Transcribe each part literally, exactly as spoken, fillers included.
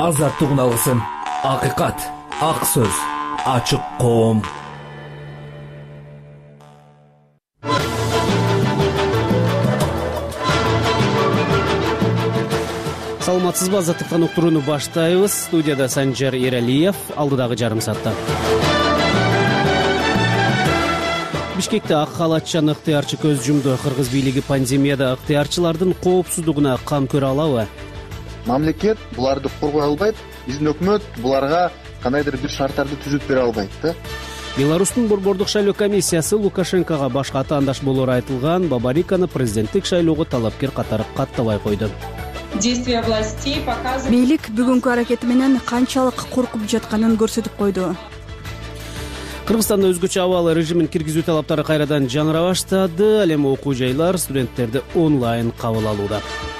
азаттык уналысын, акыйкат, ак сөз, ачык коом. Саламатсызбы, азаттыктан уктурууну баштайбыз. Студияда Санжар Эралиев, алдыдагы жарым саатта. Бишкекте ак халатчан ыктыярчы көз жумду. Кыргыз бийлиги пандемияда ыктыярчылардын коопсуздугуна кам көрө алабы? Мамлекет буларды коргой албайт, биздин өкмөт буларга кандайдыр бир шарттарды түзүп бере албайт да. Беларустун борбордук шайлоо комиссиясы Лукашенкого башка атаандаш болоору айтылган Бабариканы президенттик шайлоого талапкер катары каттабай койду. Бийлик бүгүнкү аракети менен канчалык коркуп жатканын көрсөтүп койду. Кыргызстанда өзгөчө абал режимин киргизүү талаптары кайрадан жаңыра баштады. Ал эми окуу жайлар студенттерди онлайн кабыл алууда.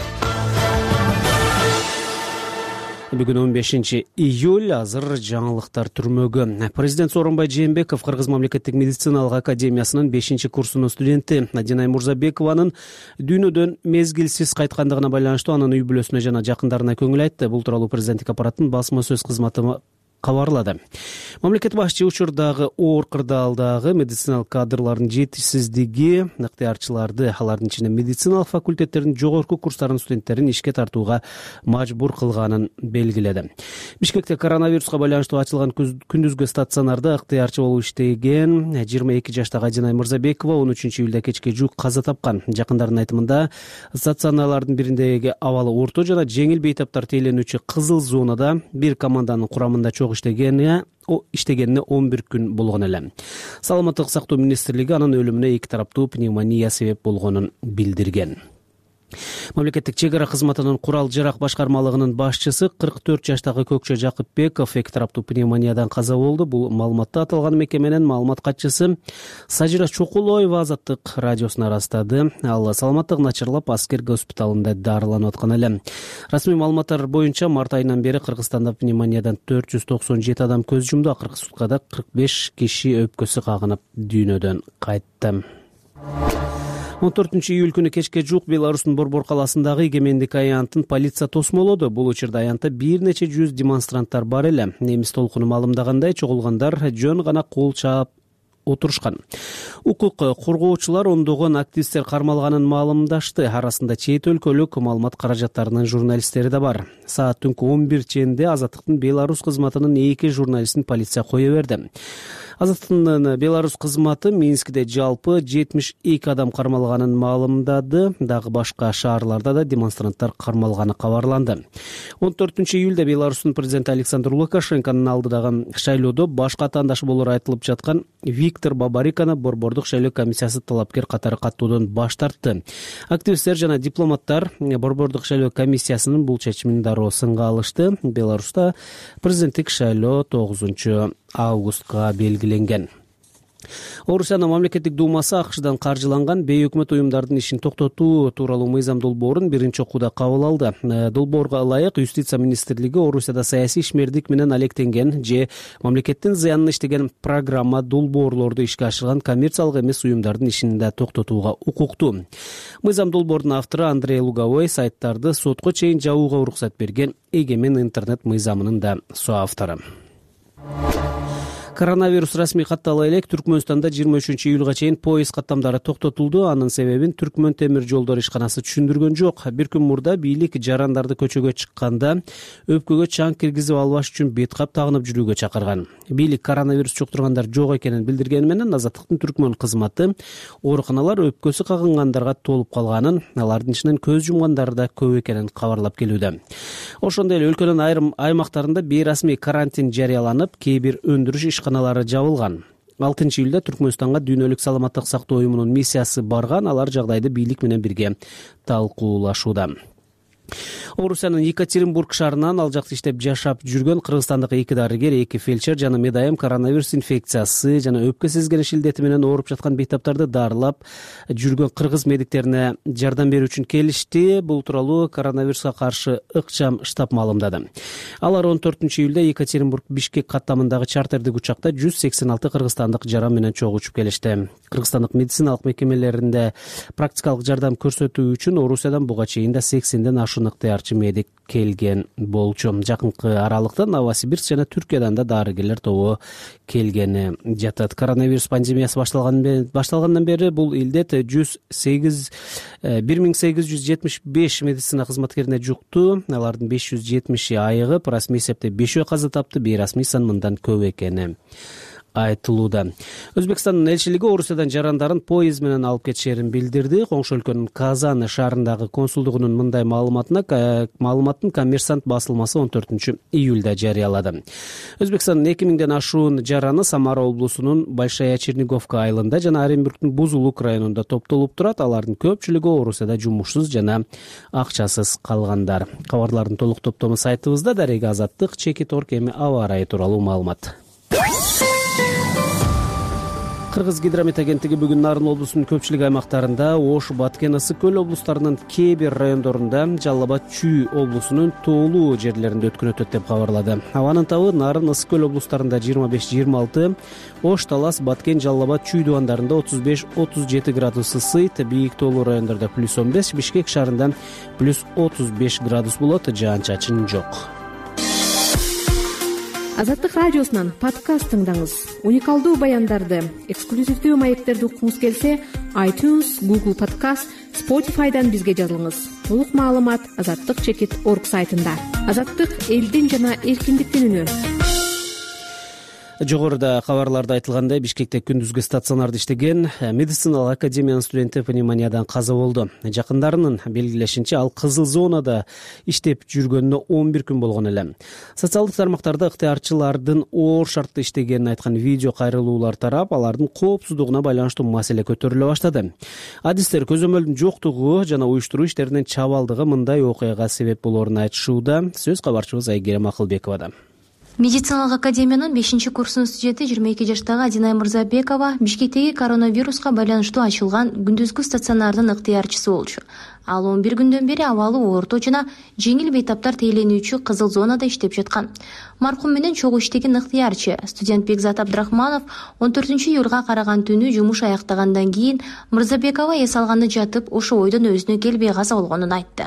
Бүгүн он бешинчи июль, азыр жаңылыктар түрмөгү. Президент Сооронбай Жээнбеков Кыргыз мамлекеттик медициналык академиясынын бешинчи курсунун студенти Динай Мурзабекованын дүйнөдөн мезгилсиз кайткандыгына байланыштуу анын үй бүлөсүнө жана жакындарына көңүл айтты. Бул тууралуу президенттик аппараттын басма сөз кызматы кабарлады. Мамлекет башчы учурдагы оор кырдаалдагы медициналык кадрлардын жетишсиздиги ыктыярчыларды, алардын ичинде медициналык факультеттердин жогорку курстарынын студенттерин ишке тартууга мажбур кылганын белгиледи. Бишкекте коронавируска байланыштуу ачылган күндүзгү стационарда ыктыярчы болуп иштеген жыйырма эки жаштагы Динай Мурзабекова он үчүнчү июлда кечке жуук каза тапкан. Жакындарынын айтымында стационарлардын бириндеги абалы орто жана жеңил бейтаптар тейлөнүүчү кызыл зонада бир команданын курамында чогуу иштегени иштегенине он бир күн болгон эле. Саламаттык сактоо министрлиги анын өлүмүнө эки тараптуу пневмония себеп болгонун билдирген. Мамлекеттик чек ара кызматынын курал жарак башкармалыгынын башчысы кырк төрт жаштагы Көкчө Жакыпбеков эки тараптуу пневмониядан каза болду. Бул маалыматты аталган мекеменин маалымат катчысы Сажира Чокулоева Азаттык радиосуна ырастады. Ал саламаттыгы начарлап аскер госпиталында дарыланып аткан эле. Расмий маалыматтар боюнча март айынан бери Кыргызстанда пневмониядан төрт жүз токсон жети адам көз жумду. Акыркы суткада кырк беш киши өпкөсү кагынып дүйнөдөн кайтты. он төртүнчү июль күнү кечке жуук Беларустун Борбор калаасындагы Эгемендик аянтын полиция тосмолоду. Бул учурда аянтта бир нече жүз демонстранттар бар эле. Немис толкуну маалымдагандай, чогулгандар жөн гана кол чаап отурушкан. Укук коргоочулар ондогон активисттер кармалганын маалымдашты. Арасында чет өлкөлүк маалымат каражаттарынын журналисттери да бар. Саат түнкү он бир ченде Азаттыктын Беларусь кызматынын эки журналистин полиция кое берди. Азаттыктын Беларусь кызматы Минскде жалпы жетимиш эки адам кармалганын маалымдады. Дагы башка шаарларда да демонстранттар кармалганы кабарланды. он төртүнчү июлда Беларустун президенти Александр Лукашенконун алдыдагы шайлоодо башка атаандаш болоору айтылып жаткан Виктор Бабариканы борбордук шайлоо комиссиясы талапкер катары каттоодон баш тартты. Активисттер жана дипломаттар борбордук шайлоо комиссиясынын бул чечимин дароо сынга алышты. Беларуста президенттик шайлоо тогузунчу августка белгиленген. Орусиянын мамлекеттик думасы АКШдан каржыланган бейөкмөт уюмдардын ишин токтотуу тууралуу мыйзам долбоорун биринчи окууда кабыл алды. Долбоорго ылайык Юстиция министрлиги Орусияда саясий ишмердик менен алектенген же мамлекеттин зыянына иштеген программа долбоорлорду ишке ашырган коммерциялык эмес уюмдардын ишин да токтотууга укуктуу. Мыйзам долбоордун автору Андрей Луговой сайттарды сотко чейин жабууга уруксат берген Эгемен интернет мыйзамынын да соавтору. Коронавирус расмий каттала элек Түркмөнстанда жыйырма үчүнчү июлга чейин поезд каттамдары токтотулду. Анын себебин Түркмөн темир жолдор ишканасы түшүндүргөн жок. Бир күн мурда бийлик жарандарды көчөгө чыкканда өпкөгө чаң киргизип албаш үчүн бет кап тагынып жүрүүгө чакырган. Бийлик коронавирус жуктургандар жок экенин билдиргени менен Азаттыктын Түркмөн кызматы ооруканалар өпкөсү кагынгандарга толуп калганын, алардын ичинен көз жумгандар да көп экенин кабарлап келүүдө. Ошондой эле өлкөнүн айрым аймактарында бейрасмий карантин жарыяланып, кээ бир өндүрүш ишканалары жабылган. алтынчы июлда Түркмөнстанга дүйнөлүк саламаттык сактоо уюмунун миссиясы барган. Алар жагдайды бийлик менен бирге талкуулашууда. Орусиянын Екатеринбург шаарынан ал жакта иштеп жашап жүргөн кыргызстандык эки дарыгер, эки фельдшер жана медайым коронавирус инфекциясы жана өпкө сезгениш илдети менен ооруп жаткан бейтаптарды дарылап жүргөн кыргыз медиктерине жардам берүү үчүн келишти. Бул тууралуу коронавируска каршы ыкчам штаб маалымдады. Алар он төртүнчү июлда Екатеринбург Бишкек каттамындагы чартердик учакта жүз сексен алты кыргызстандык жаран менен чогуу учуп келишти. Кыргызстандык медициналык мекемелеринде практикалык жардам көрсөтүү үчүн Орусиядан буга чейин да сексенден ашуун болушун ыктыярчы медик келген болчу. Жакынкы аралыкта Новосибирск жана Түркиядан да дарыгерлер тобу келгени жатат. Коронавирус пандемиясы башталгандан бери бул илдет жүз сегиз бир миң сегиз жүз жетимиш беш медицина кызматкерине жукту. Алардын беш жүз жетимиши айыгып, расмий эсепте бешөө каза тапты. Бейрасмий сан мындан көп экени айтылууда. Өзбекстандын элчилиги Орусиядан жарандарын поезд менен алып кетишерин билдирди. Коңшу өлкөнүн Казан шаарындагы консулдугунун мындай маалыматына маалыматтын Коммерсант басылмасы он төртүнчү июлда жарыялады. Өзбекстандын эки миңден ашуун жараны Самара облусунун Большая Черниговка айылында жана Оренбургдун Бузулук районунда топтолуп турат. Алардын көпчүлүгү Орусияда жумушсуз жана акчасыз калгандар. Кабарлардын толук топтому сайтыбызда. Дарега Азаттык, Чекит Орг эми аба ырайы тууралуу маалымат. Кыргыз гидромет агенттиги бүгүн Нарын облусунун көпчүлүк аймактарында, Ош, Баткен, Ысык көл облустарынын кээ бир райондорунда, Жалал Абад, Чүй облусунун тоолуу жерлеринде өткөн өтөт деп кабарлады. Абанын табы Нарын, Ысык көл облустарында жыйырма беш жыйырма алты, Ош, Талас, Баткен, Жалал Абад, Чүй дубандарында отуз беш отуз жети градус ысыйт, бийик тоолуу райондордо плюс он беш, Бишкек шаарында плюс отуз беш градус болот, жаан-чачын жок. Азаттык радиосунан подкаст тыңдаңыз. Уникалдуу баяндарды, эксклюзивдүү маектерди уккуңуз келсе, iTunes, Google Podcast, Spotify'дан бизге жазылыңыз. Толук маалымат азаттык чекит орг сайтында. Азаттык элдин жана эркиндиктин үнү. Жогоруда кабарларда айтылгандай, Бишкекте күндүзгү стационарда иштеген медициналык академиянын студенти пневмониядан каза болду. Жакындарынын белгилешинче, ал кызыл зонада иштеп жүргөнүнө он бир күн болгон эле. Социалдык тармактарда ыктыярчылардын оор шартта иштегенин айткан видео кайрылуулар тарап, алардын коопсуздугуна байланыштуу маселе көтөрүлө баштады. Адистер көзөмөлдүн жоктугу жана уюштуруу иштеринин чабалдыгы мындай окуяга себеп болоорун айтышууда. Сөз кабарчыбыз Айгерим Акылбековада. Медициналык академиянын бешинчи курсунун студенти жыйырма эки жаштагы Адинай Мырзабекова Бишкектеги коронавируска байланыштуу ачылган күндүзгү стационардын ыктыярчысы болчу. Ал он бир күндөн бери абалы орто жана жеңил бейтаптар тейленүүчү кызыл зонада иштеп жаткан. Маркум менен чогуу иштеген ыктыярчы студент Бекзат Абдрахманов он төртүнчү июлга караган түнү жумуш аяктагандан кийин Мырзабекова эс алганда жатып, ошо ойдон өзүнө келбей каза болгонун айтты.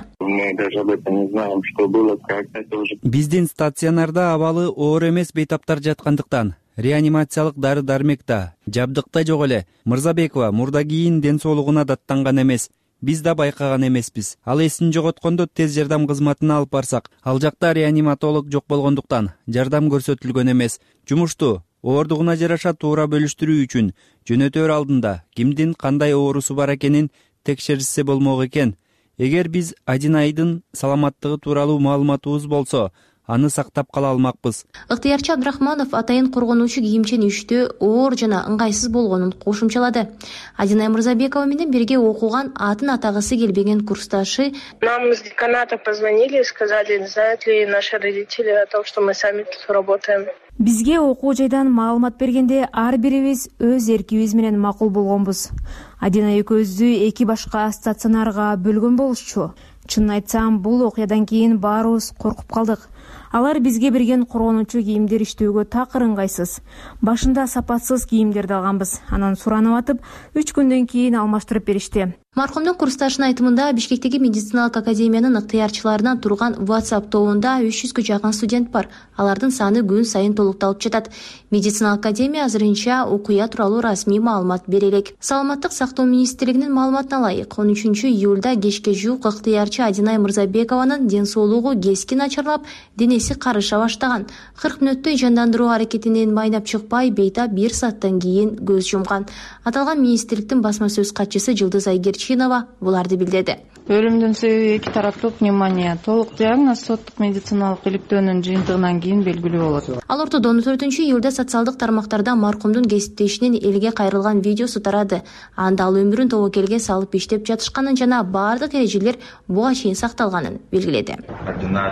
Биздин стационарда абалы оор эмес бейтаптар жаткандыктан реанимациялык дары-дармек да, жабдык да жок эле. Мырзабекова мурда кийин ден соолугуна даттанган эмес. Биз да байкаган эмеспиз. Ал эсин жоготкондо тез жардам кызматына алып барсак, ал жакта реаниматолог жок болгондуктан жардам көрсөтүлгөн эмес. Жумушту оордугуна жараша туура бөлүштүрүү үчүн жөнөтөр алдында кимдин кандай оорусу бар экенин текшерсе болмок экен. Эгер биз Адинайдын саламаттыгы тууралуу маалыматыбыз болсо, аны сактап кала алмакпыз. Ыктыярчы Абдрахманов атайын коргонуучу кийимчен иштөө оор жана ыңгайсыз болгонун кошумчалады. Адинай Мырзабекова менен бирге окуган атын атагысы келбеген курсташы: Нам из деканата позвонили и сказали, знают ли наши родители о том, что мы сами тут работаем. Бизге окуу жайдан маалымат бергенде ар бирибиз өз эркибиз менен макул болгонбуз. Адина экөөбүздү эки башка стационарга бөлгөн болушчу. Чынын айтсам, бул окуядан кийин баарыбыз коркуп калдык. Алар бизге берген коргонуучу кийимдер иштөөгө такыр ыңгайсыз. Башында сапатсыз кийимдерди алганбыз. Анан суранып атып, үч күндөн кийин алмаштырып беришти. Маркумдун курсташынын айтымында, Бишкектеги медициналык академиянын ыктыярчыларынан турган WhatsApp тобунда үч жүзгө жакын студент бар. Алардын саны күн сайын толукталып жатат. Медициналык академия азырынча окуя тууралуу расмий маалымат бере элек. Саламаттык сактоо министрлигинин маалыматына ылайык, он үчүнчү июлда кечке жуук ыктыярчы Адинай Мырзабекованын ден соолугу кескин начарлап, денеси карыша баштаган. кырк мүнөттөй жандандыруу аракетинен майнап чыкпай, бейтап бир сааттан кийин көз жумган. Аталган министрликтин басма сөз катчысы Жылдыз Айгерчинова буларды билдирди. Өлүмдүн себеби эки тараптуу пневмония. Толук диагноз соттук медициналык иликтөөнүн жыйынтыгынан кийин белгилүү болот. Ал ортодо он төртүнчү июлда социалдык тармактарда маркумдун кесиптешинин элге кайрылган видеосу тарады. Анда ал өмүрүн тобокелге салып иштеп жатышканын жана баардык эрежелер буга чейин сакталганын белгиледи. Координатор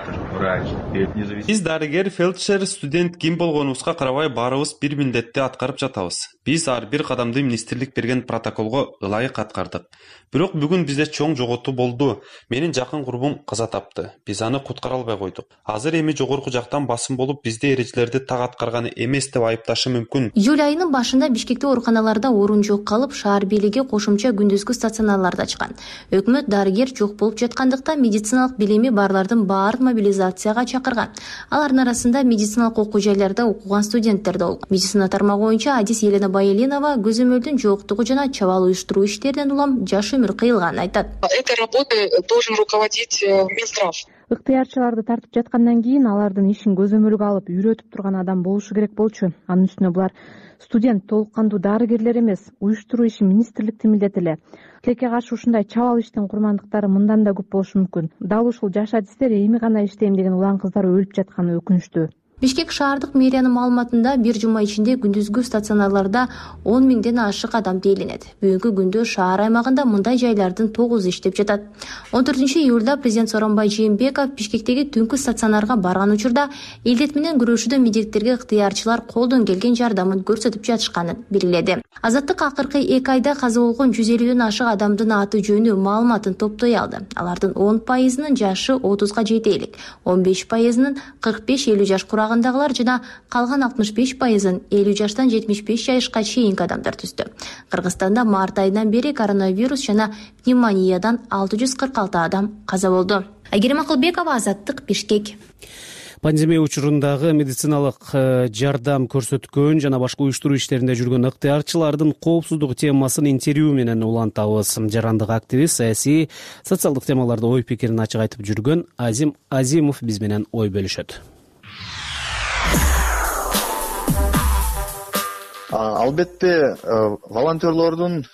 врач, перед независимым... Биз дарыгер, фельдшер, студент ким болгонубузга карабай баарыбыз бир милдетти аткарып жатабыз. Биз ар бир кадамды министрлик берген протоколго ылайык аткардык. Бирок бүгүн бизде чоң жоготуу болду. Менин жакын курбум каза тапты. Биз аны куткара албай койдук. Азыр эми жогорку жактан басым болуп, бизде эрежелерди так аткарганы эмес деп айыпташы мүмкүн. Июль айынын башында Бишкекте ооруканаларда орун жок калып, шаар бийлиги кошумча күндүзгү стационарларды ачкан. Өкмөт дарыгер жок болуп жаткандыктан медициналык билими барлардын баарын мобилизацияга чакырган. Алардын арасында медициналык окуу жайларда окуган студенттер да болгон. Медицина тармагы боюнча адис Елена Байелинова көзөмөлдүн жоктугу жана чабал уюштуруу иштеринен улам жаш өмүр кыйылганын айтат. Этой работой должен руководить Минздрав. Ыктыярчыларды тартып жаткандан кийин алардын ишин көзөмөлгө алып үйрөтүп турган адам болушу керек болчу. Анын үстүнө булар студент, толук кандуу дарыгерлер эмес, уюштуруу иши министрликтин милдети эле. Тилекке каршы ушундай чабал иштин курмандыктары мындан да көп болушу мүмкүн. Дал ушул жаш адистер эми гана иштейм деген улан кыздар өлүп жатканы өкүнүчтүү. Бишкек шаардык мэриянын маалыматында бир жума ичинде күндүзгү стационарларда он миңден ашык адам тейлинет. Бүгүнкү күндө шаар аймагында мындай жайлардын тогузу иштеп жатат. он төртүнчү июлда президент Сооронбай Жээнбеков Бишкектеги түнкү стационарга барган учурда илдет менен күрөшүүдө медиктерге ыктыярчылар колдон келген жардамын көрсөтүп жатышканын белгиледи. Азаттык акыркы эки айда каза болгон жүз элүүдөн ашык адамдын аты жөнү маалыматын топтой алды. Алардын он пайызынын жашы отузга жете элек, он беш пайызынын кырк беш элүү жаш курагындагылар жана калган алтымыш беш пайызын элүү жаштан жетимиш беш жашка чейинки адамдар түздү. Кыргызстанда март айынан бери коронавирус жана пневмониядан алты жүз кырк алты адам каза болду. Айгерим Акылбекова, Азаттык, Бишкек. Пандемия учурундагы медициналык жардам көрсөткөн жана башка уюштуруу иштеринде жүргөн ыктыярчылардын коопсуздугу темасын интервью менен улантабыз. Жарандык активист, саясий, социалдык темаларда ой пикирин ачык айтып жүргөн Азим Азимов биз менен ой бөлүшөт. Албетте волонтерлордун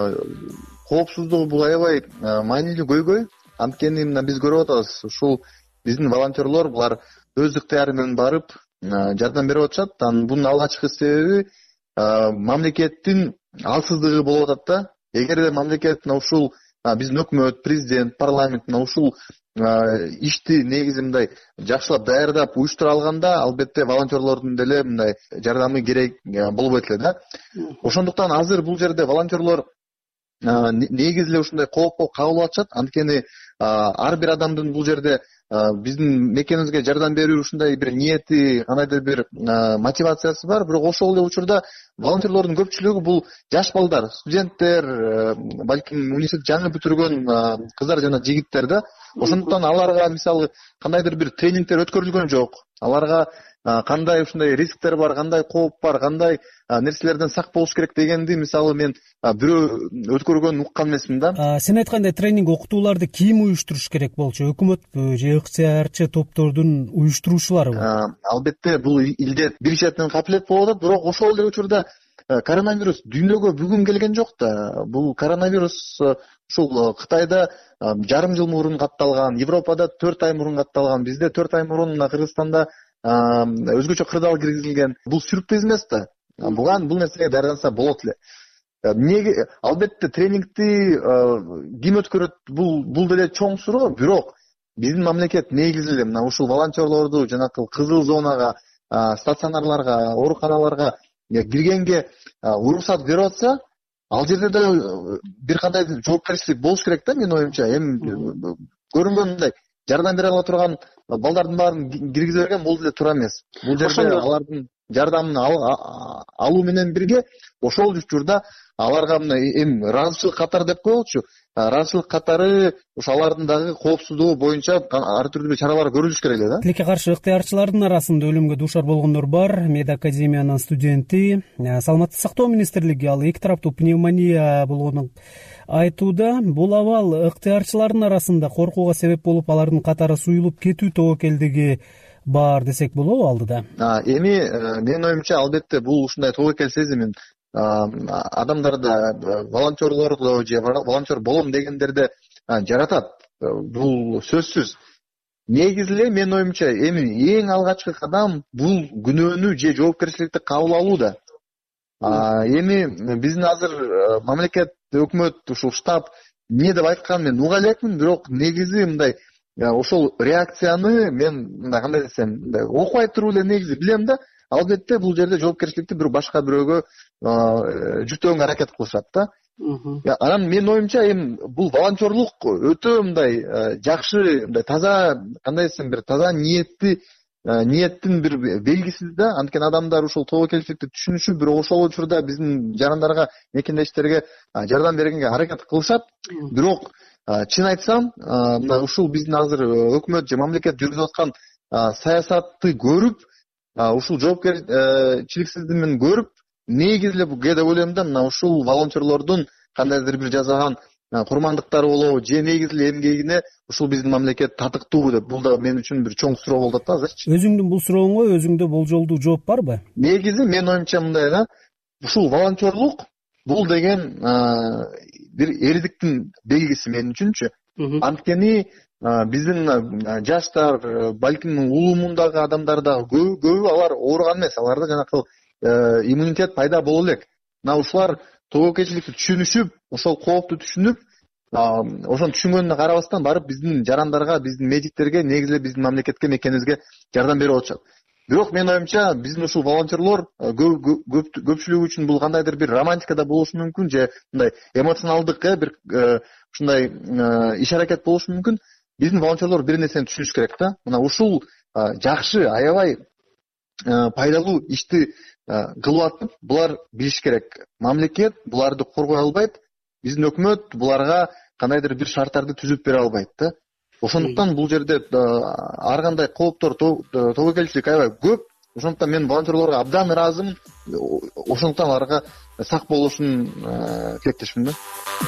коопсуздугу бул аябай маанилүү көйгөй. Анткени мына биз көрүп атабыз, ушул биздин волонтерлор булар өз ыктыяры менен барып жардам берип атышат. Анын бунун алгачкы себеби мамлекеттин алсыздыгы болуп атат да. Эгерде мамлекет мына ушул биздин өкмөт, президент, парламент мына ушул ишти негизи мындай жакшылап даярдап уюштура алганда, албетте волонтерлордун деле мындай жардамы керек болбойт эле да. Ошондуктан азыр бул жерде волонтерлор негизи эле ушундай коопко кабыл атышат. Анткени ар бир адамдын бул жерде биздин мекенибизге жардам берүү ушундай бир ниети, кандайдыр бир мотивациясы бар. Бирок ошол эле учурда волонтерлордун көпчүлүгү бул жаш балдар, студенттер, балким университет жаңы бүтүргөн кыздар жана жигиттер да. Ошондуктан аларга мисалы кандайдыр бир тренингдер өткөрүлгөн жок. Аларга кандай ушундай рисктер бар, кандай кооп бар, кандай нерселерден сак болуш керек дегенди мисалы мен бирөө өткөргөнүн уккан эмесмин да. Сен айткандай тренинг окутууларды ким уюштуруш керек болчу? Өкмөтпү же ыктыярчы топтордун уюштуруучуларыбы? Албетте бул илдет бир четинен капилет болуп атат, бирок ошол эле учурда коронавирус дүйнөгө бүгүн келген жок да. Бул коронавирус ушул Кытайда жарым жыл мурун катталган, Европада төрт ай мурун катталган, бизде төрт ай мурун Кыргызстанда өзгөчө кырдаал киргизилген. Бул сюрприз эмес да. Буган бул нерсеге даярданса болот эле. Эмнеге албетте тренингти ким өткөрөт? Бул бул деле чоң суроо, бирок биздин мамлекет негизи эле мына ушул волонтерлорду жанакы кызыл зонага, стационарларга, ооруканаларга киргенге уруксат берип атса, ал жерде деле бир кандай жоопкерчилик болуш керек да, менин оюмча. Эми көрүнгөн мындай жардам бере ала турган балдардын баарын киргизе берген бул деле туура эмес. Бул жерде алардын жардамын алуу менен бирге ошол учурда аларга мына эми ыраазычылык катары деп коелучу. Ыраазычылык катары ошо алардын дагы коопсуздугу боюнча ар түрдүү чаралар көрүлүш керек эле да. Тилекке каршы ыктыярчылардын арасында өлүмгө дуушар болгондор бар. Медакадемиянын студенти, Саламаттык сактоо министрлиги ал эки тараптуу пневмония болгонун айтууда. Бул абал ыктыярчылардын арасында коркууга себеп болуп, алардын катары суюлуп кетүү тобокелдиги бар десек болобу алдыда? Эми менин оюмча албетте бул ушундай тобокел сезимин адамдарда, волонтерлордо же волонтер болом дегендерде жаратат. Бул сөзсүз. Негизи эле менин оюмча эми эң алгачкы кадам бул күнөөнү же жоопкерчиликти кабыл алуу да. Эми биздин азыр мамлекет, өкмөт, ушул штаб эмне деп айтканын мен уга элекмин, бирок негизи мындай ошол реакцияны мен мындай кандай десем, мындай окубай туруп эле негизи билем да, албетте бул жерде жоопкерчиликти бир башка бирөөгө жүктөгөнгө аракет кылышат да. Анан менин оюмча эми бул волонтерлук өтө мындай жакшы, мындай таза, кандай десем, бир таза ниетти ниеттин бир белгиси да. Анткени адамдар ушул тобокелчиликти түшүнүшүп, бирок ошол учурда биздин жарандарга, мекендештерге жардам бергенге аракет кылышат. Бирок чын айтсам, мына ушул биздин азыр өкмөт же мамлекет жүргүзүп аткан саясатты көрүп, ушул жоопкерчиликсиздигин көрүп, негизи эле бул деп ойлойм да, мына ушул волонтерлордун кандайдыр бир жасаган курмандыктары болобу, же негизи эле эмгегине ушул биздин мамлекет татыктуубу деп, бул да мен үчүн бир чоң суроо болуп атат азырчы. Өзүңдүн бул сурооңо өзүңдө болжолдуу жооп барбы? Негизи менин оюмча мындай да, ушул волонтерлук бул деген бир эриздиктин белгиси мен үчүнчү. Анткени биздин жаштар, балким улуумундагы адамдар да көбү алар ооруган эмес, аларда жанакы иммунитет пайда боло элек. Мына ушулар тобокелчиликти түшүнүшүп, ошол коопту түшүнүп, ошону түшүнгөнүнө карабастан барып биздин жарандарга, биздин медиктерге, негизи эле биздин мамлекетке, мекенибизге жардам берип атышат. Бирок менин оюмча биздин ушул волонтерлор көпчүлүгү үчүн бул кандайдыр бир романтика да болушу мүмкүн, же мындай эмоционалдык бир ушундай иш аракет болушу мүмкүн. Биздин волонтерлор бир нерсени түшүнүш керек да. Мына ушул жакшы, аябай пайдалуу ишти кылып атып, булар билиш керек. Мамлекет буларды коргой албайт, биздин өкмөт буларга кандайдыр бир шарттарды түзүп бере албайт да. Ошондуктан бул жерде ар кандай кооптор, тобокелчилик аябай көп. Ошондуктан мен волонтерлорго абдан ыраазымын. Ошондуктан аларга сак болушун тилектешмин да.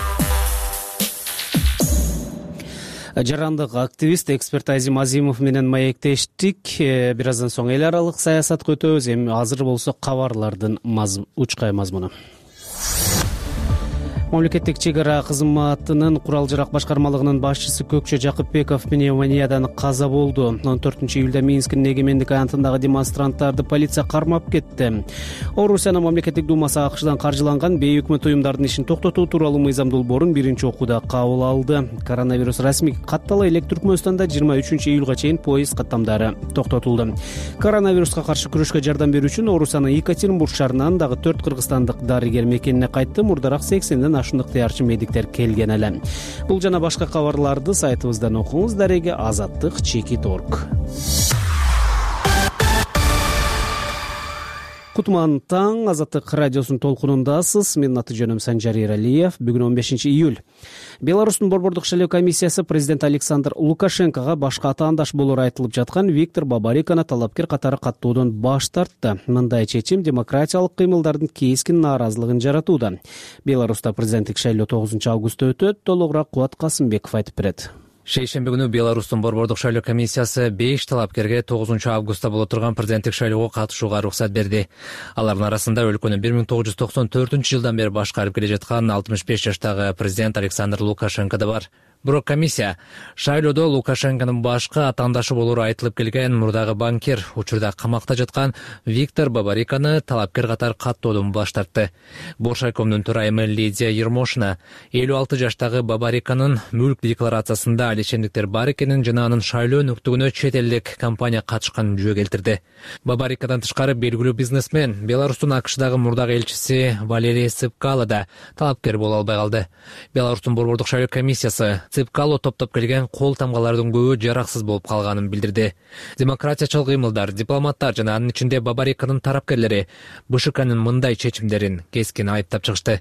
Жарандык активист, эксперт Азим Азимов менен маектештик. Бир аздан соң эл аралык саясатка өтөбүз. Эми азыр болсо кабарлардын учкай мазмуну. Мамлекеттик чек ара кызматынын курал-жарак башкармалыгынын башчысы Көкчө Жакыпбеков пневмониядан каза болду. он төртүнчү июлда Минскдин эгемендик аянтындагы демонстранттарды полиция кармап кетти. Орусиянын мамлекеттик думасы АКШдан каржыланган бейөкмөт уюмдардын ишин токтотуу тууралуу мыйзам долбоорун биринчи окууда кабыл алды. Коронавирус расмий каттала элек Түркмөнстанда жыйырма үчүнчү июлга чейин поезд каттамдары токтотулду. Коронавируска каршы күрөшкө жардам берүү үчүн Орусиянын Екатеринбург шаарынан дагы төрт кыргызстандык дарыгер мекенине кайтты. Мурдараак сексенден ашындык ыктыярчы медиктер келген эле. Бул жана башка кабарларды сайтыбыздан окуңуз. Дареги азаттык чекит точка орг. Кутман таң, Азаттык радиосунун толкунундасыз. Менин аты жөнүм Санжар Эралиев. Бүгүн он бешинчи июль. Беларустун борбордук шайлоо комиссиясы президент Александр Лукашенкого башка атаандаш болору айтылып жаткан Виктор Бабариканы талапкер катары каттоодон баш тартты. Мындай чечим демократиялык кыймылдардын кескин нааразылыгын жаратууда. Беларуста президенттик шайлоо тогузунчу августта өтөт. Толугураак Кубат Касымбеков айтып берет. Шейшемби күнү Беларустун борбордук шайлоо комиссиясы беш талапкерге тогузунчу августта боло турган президенттик шайлоого катышууга уруксат берди. Алардын арасында өлкөнү бир миң тогуз жүз токсон төртүнчү жылдан бери башкарып келе жаткан алтымыш беш жаштагы президент Александр Лукашенко да бар. Бирок комиссия шайлоодо Лукашенконун башкы атаандашы болору айтылып келген мурдагы банкир, учурда камакта жаткан Виктор Бабариканы талапкер катары каттоодон баш тартты. Боршайкомдун төрайымы Лидия Ермошина элүү алты жаштагы Бабариканын мүлк декларациясында алишемдиктер бар экенин жана анын шайлоо нүктөгүнө чет элдик компания катышканын жөө келтирди. Бабарикадан тышкары белгилүү бизнесмен, Беларустун АКШдагы мурдагы элчиси Валерий Цыпкало да талапкер боло албай калды. Беларустун борбордук шайлоо комиссиясы Цыпкало топтоп келген кол тамгалардын көбү жараксыз болуп калганын билдирди. Демократиячыл кыймылдар, дипломаттар жана анын ичинде Бабариканын тарапкерлери БШКнын мындай чечимдерин кескин айыптап чыгышты.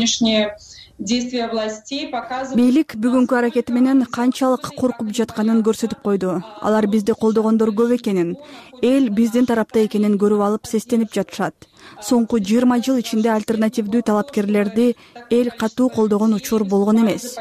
Бийлик бүгүнкү аракети менен канчалык коркуп жатканын көрсөтүп койду. Алар бизди колдогондор көп экенин, эл биздин тарапта экенин көрүп алып сестенип жатышат. Соңку жыйырма жыл ичинде альтернативдүү талапкерлерди эл катуу колдогон учур болгон эмес.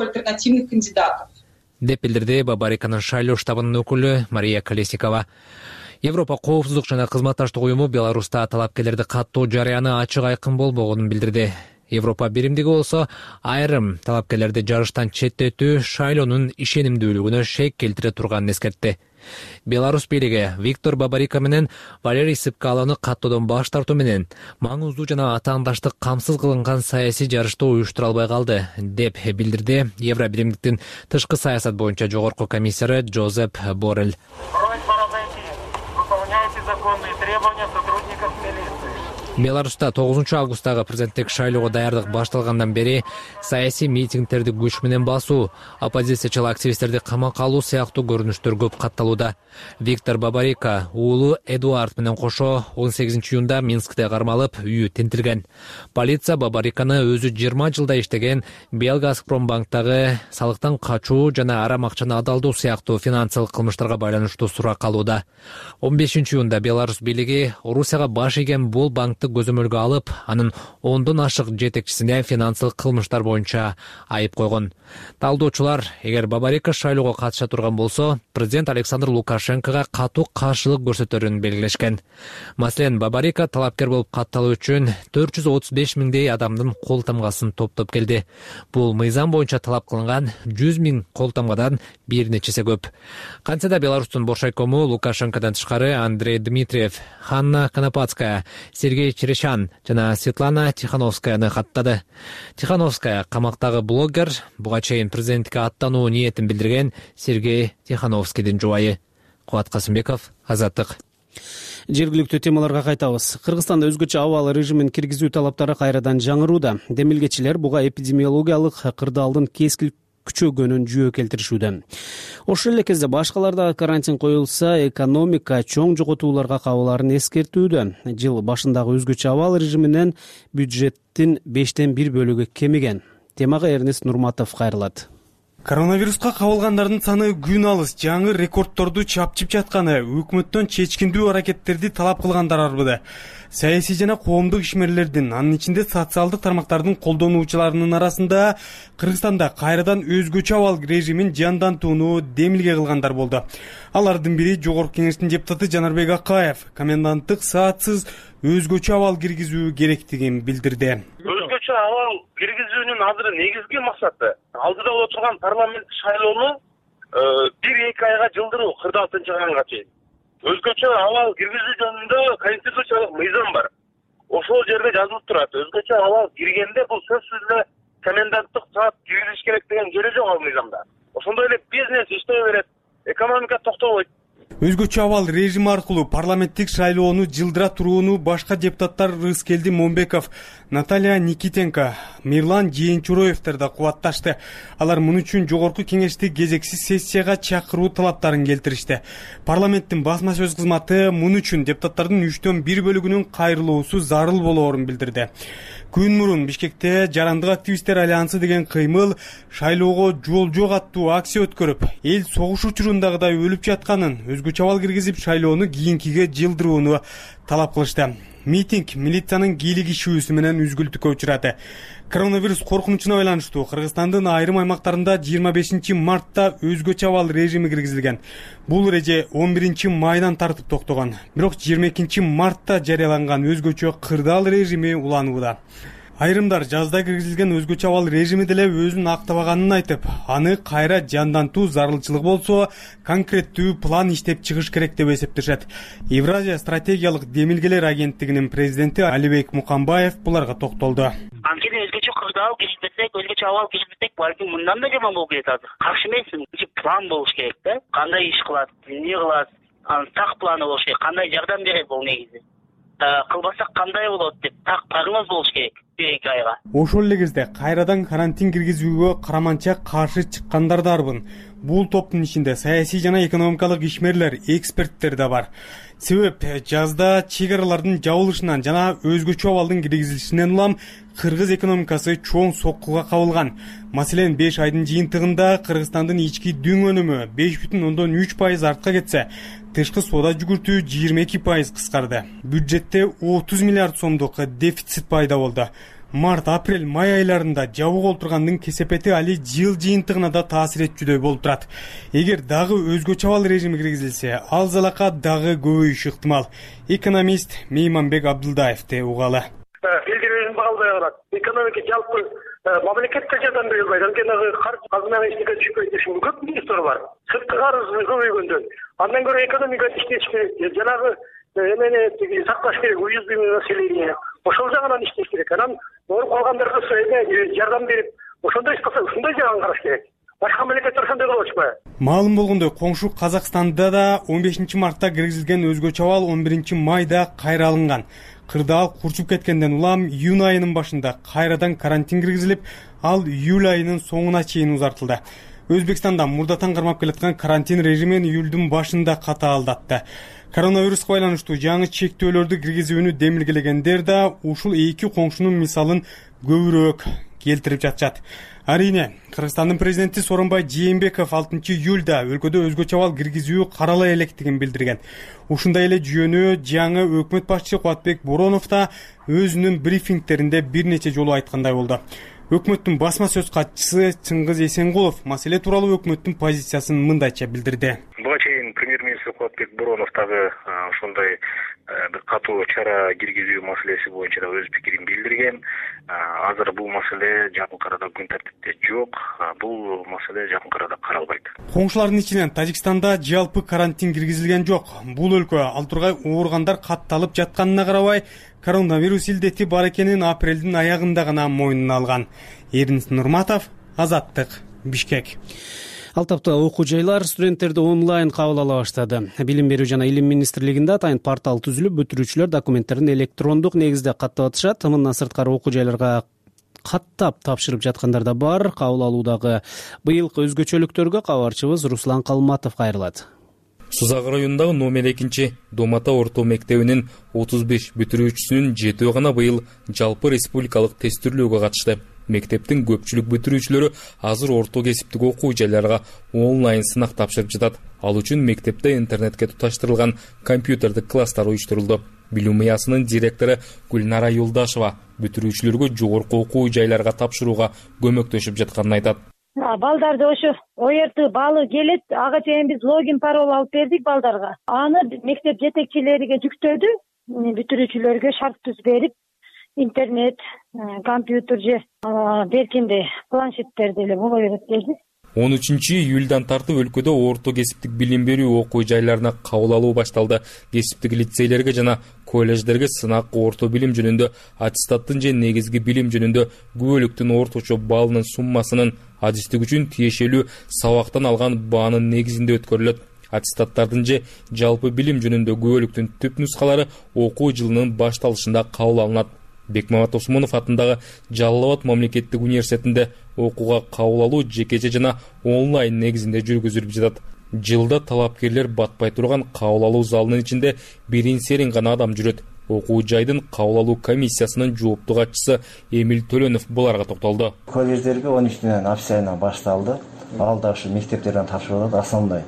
Деп билдирди Бабариканын шайлоо штабынын өкүлү Мария Колесникова. Европа коопсуздук жана кызматташтык уюму Беларуста талапкерлерди каттоо жарыяны ачык айкын болбогонун билдирди. Европа биримдиги болсо айрым талапкерлерди жарыштан четтетүү шайлоонун ишенимдүүлүгүнө шек келтире турганын эскертти. Беларусь бийлиги Виктор Бабарико менен Валерий Сыпкаланы каттоодон баш тартуу менен маңыздуу жана атаандаштык камсыз кылынган саясий жарышты уюштура албай калды деп билдирди Евро биримдиктин тышкы саясат боюнча жогорку комиссары Джозеп Боррель. Беларусьта тогузунчу августтагы президенттик шайлоого даярдык башталгандан бери саясий митингдерди күч менен басуу, оппозициячыл активисттерди камакка алуу сыяктуу көрүнүштөр көп катталууда. Виктор Бабарико уулу Эдуард менен кошо он сегизинчи июнда Минскте кармалып, үйү тинтилген. Полиция Бабариканы өзү жыйырма жылда иштеген Белгазпромбанктагы салыктан качуу жана арам акчаны адалдоо сыяктуу финансылык кылмыштарга байланыштуу сурак алууда. он бешинчи июнда Беларусь бийлиги Орусияга баш ийген бул банкты көзөмөлгө алып, анын ондон ашык жетекчисине финансылык кылмыштар боюнча айып койгон. Талдоочулар, эгер Бабарико шайлоого катыша турган болсо, президент Александр Лукашенкого катуу каршылык көрсөтөрүн белгилешкен. Маселен, Бабарико талапкер болуп катталуу үчүн төрт жүз отуз беш миңдей адамдын кол тамгасын топтоп келди. Бул мыйзам боюнча талап кылынган жүз миң кол тамгадан бир нечесе көп. Кантсе да Беларустун боршайкому Лукашенкодон тышкары Андрей Дмитриев, Ханна Конопадская, Сергей Черешан жана Светлана Тихановскаяны каттады. Тихановская камактагы блогер, буга чейин президенттикке аттануу ниетин билдирген Сергей Тихановскийдин жубайы. Кубат Касымбеков, Азаттык. Жергиликтүү темаларга кайтабыз. Кыргызстанда өзгөчө абал режимин киргизүү талаптары кайрадан жаңырууда. Демилгечилер буга эпидемиологиялык кырдаалдын кескил күчөгөнүн жүйө келтиришүүдө. Ошол эле кезде башкаларда карантин коюлса, экономика чоң жоготууларга кабыларын эскертүүдө. Жыл башындагы өзгөчө абал режиминен бюджеттин бештен бир бөлүгү кемиген. Темага Эрнест Нурматов кайрылат. Коронавируска кабылгандардын саны күн алыс жаңы рекордторду чапчып жатканы өкмөттөн чечкиндүү аракеттерди талап кылгандар арбыды. Саясий жана коомдук ишмерлердин, анын ичинде социалдык тармактардын колдонуучуларынын арасында Кыргызстанда кайрадан өзгөчө абал режимин жандантууну демилге кылгандар болду. Алардын бири Жогорку Кеңештин депутаты Жанарбек Акаев коменданттык саатсыз өзгөчө абал киргизүү керектигин билдирди. Өзгөчө абал киргизүүнүн азыр негизги максаты алдыда отурган парламент шайлоону бир-эки айга жылдыруу кырк алтынчы айга чейин. Өзгөчө абал киргизүү жөнүндө конституциялык мыйзам бар. Ошол жерде жазылып турат. Өзгөчө абал киргенде бул сөзсүз эле коменданттык саат киргизиш керек деген жери жок ал мыйзамда. Ошондой эле бизнес иштей берет, экономика токтобойт. Өзгөчө абал режим аркылуу парламенттик шайлоону жылдыра турууну башка депутаттар Рыскелди Момбеков, Наталья Никитенко, Мирлан Жээнчуроевдер да кубатташты. Алар муну үчүн Жогорку Кеңешти кезексиз сессияга чакыруу талаптарын келтиришти. Парламенттин басма сөз кызматы муну үчүн депутаттардын үчтөн бир бөлүгүнүн кайрылуусу зарыл болоорун билдирди. Күн мурун Бишкекте Жарандык активисттер альянсы деген кыймыл шайлоого жол жок аттуу акция өткөрүп, эл согуш учурундагыдай өлүп жатканын, өзгөчө абал киргизип шайлоону кийинкиге жылдырууну талап кылышты. Митинг милициянын кийлик ишүүсү менен үзгүлтүккө учурады. Коронавирус коркунучуна байланыштуу Кыргызстандын айрым аймактарында жыйырма бешинчи мартта өзгөчө абал режими киргизилген. Бул эреже он биринчи майдан тартып токтогон. Бирок жыйырма экинчи мартта жарыяланган өзгөчө кырдаал режими уланууда. Айрымдар жазда киргизилген өзгөчө абал режими деле өзүн актабаганын айтып, аны кайра жандантуу зарылчылык болсо, конкреттүү план иштеп чыгыш керек деп эсептешет. Евразия стратегиялык демилгелер агенттигинин президенти Алибек Мукамбаев буларга токтолду. Анткени өзгөчө кырдаал киргизбесек, өзгөчө абал киргизбесек, балким мындан да жаман болуп кетет азыр. Каршы эмесмин. План болуш керек да. Кандай иш кылат, эмне кылат, анын так планы болуш керек. Кандай жардам берет бул негизи. Кылбасак кандай болот деп так прогноз болуш керек. Ошол эле кезде кайрадан карантин киргизүүгө караманча каршы чыккандар да арбын. Бул топтун ичинде саясий жана экономикалык ишмерлер, эксперттер да бар. Себеп жазда чек аралардын жабылышынан жана өзгөчө абалдын киргизилишинен улам кыргыз экономикасы чоң соккуга кабылган. Маселен, беш айдын жыйынтыгында Кыргызстандын ички дүң өнүмү беш бүтүн ондон үч пайыз артка кетсе, тышкы соода жүгүртүү жыйырма эки пайыз кыскарды. Бюджетте отуз миллиард сомдук дефицит пайда болду. Март, апрель, май айларында жабык олтургандын кесепети али жыл жыйынтыгына да таасир этчүдөй болуп турат. Эгер дагы өзгөчө абал режими киргизилсе, ал залака дагы көбөйүшү ыктымал. Экономист Мейманбек Абдылдаевди угалы. Элдин багалбай чыгарат. Экономика жалпы мамлекетке жардам бере албайт. Анткени каржы казынага эчтеке түшпөйт дешим көп министр бар. Сырткы карыз көбөйгөндөн. Андан көрө экономиканы иштеш керек. Жанагы эмени тиги сакташ керек, уязвимый население. Ошол жагынан иштеш керек. Анан ооруп калгандарга жардам берип, ошондой иштесе, ушундай жагын караш керек. Башка мамлекеттер ошондой кылып атышпайбы? Маалым болгондой, коңшу Казакстанда да он бешинчи мартта киргизилген өзгөчө абал он биринчи майда кайра алынган. Кырдаал курчуп кеткенден улам июнь айынын башында кайрадан карантин киргизилип, ал июль айынын соңуна чейин узартылды. Өзбекстанда мурдатан кармап келаткан карантин режимин июлдун башында катаалдатты. Коронавируска байланыштуу жаңы чектөөлөрдү киргизүүнү демилгелегендер да ушул эки коңшунун мисалын көбүрөөк келтирип жатышат. Арине, Кыргызстандын президенти Сооронбай Жээнбеков алтынчы июлда өлкөдө өзгөчө абал киргизүү карала электигин билдирген. Ушундай эле жүйөнү жаңы өкмөт башчысы Кубатбек Боронов да өзүнүн брифингтеринде бир нече жолу айткандай болду. Өкмөттүн басма сөз катчысы Чыңгыз Эсенгулов маселе тууралуу өкмөттүн позициясын мындайча билдирди. Буга чейин премьер-министр Кубатбек Боронов дагы ошондой бир катуу чара киргизүү маселеси боюнча да өз пикирин билдирген. Азыр бул маселе жакын арада күн тартипте жок. Бул маселе жакын арада каралбайт. Коңшулардын ичинен Тажикстанда жалпы карантин киргизилген жок. Бул өлкө ал тургай ооругандар катталып жатканына карабай, коронавирус илдети бар экенин апрелдин аягында гана мойнуна алган. Эрнис Нурматов, Азаттык, Бишкек. Ал тапта окуу жайлар студенттерди онлайн кабыл ала баштады. Билим берүү жана илим министрлигинде атайын портал түзүлүп, бүтүрүүчүлөр документтерин электрондук негизде каттап атышат. Мындан сырткары окуу жайларга каттап тапшырып жаткандар да бар. Кабыл алуудагы быйылкы өзгөчөлүктөргө кабарчыбыз Руслан Калматов кайрылат. Сузак районундагы номер экинчи Домата орто мектебинин отуз беш бүтүрүүчүсүнүн жетөө гана быйыл жалпы республикалык тестирлөөгө катышты. Мектептин көпчүлүк бүтүрүүчүлөрү азыр орто кесиптик окуу жайларга онлайн сынак тапшырып жатат. Ал үчүн мектепте интернетке туташтырылган компьютердик класстар уюштурулду. Билим ыясынын директору Гүлнара Юлдашева бүтүрүүчүлөргө жогорку окуу жайларга тапшырууга көмөктөшүп жатканын айтат. Балдарды ошо о эр тэ баалы келет, ага чейин биз логин парол алып бердик балдарга. Аны мектеп жетекчилериге жүктөдү, бүтүрүүчүлөргө шарт түз берип, интернет, компьютер же беркинде планшеттерди эле буга берет деди. он үчүнчү июлдан тартып өлкөдө орто кесиптик билим берүү окуу жайларына кабыл алуу башталды. Кесиптик лицейлерге жана колледждерге сынак орто билим жөнүндө аттестаттын же негизги билим жөнүндө күбөлүктүн орточо баллынын суммасынын адистик үчүн тиешелүү сабактан алган баанын негизинде өткөрүлөт. Аттестаттардын же жалпы билим жөнүндө күбөлүктүн түп нускалары окуу жылынын башталышында кабыл алынат. Бекмамат Осмонов атындагы Жалал Абад мамлекеттик университетинде окууга кабыл алуу жекече жана онлайн негизинде жүргүзүлүп жатат. Жылда талапкерлер батпай турган кабыл алуу залынын ичинде бирин серин гана адам жүрөт. Окуу жайдын кабыл алуу комиссиясынын жооптуу катчысы Эмил Төлөнов буларга токтолду. Колледждерге он үчүнөн апрель айынан башталды. Ал да ушу мектептерден тапшырылат основной.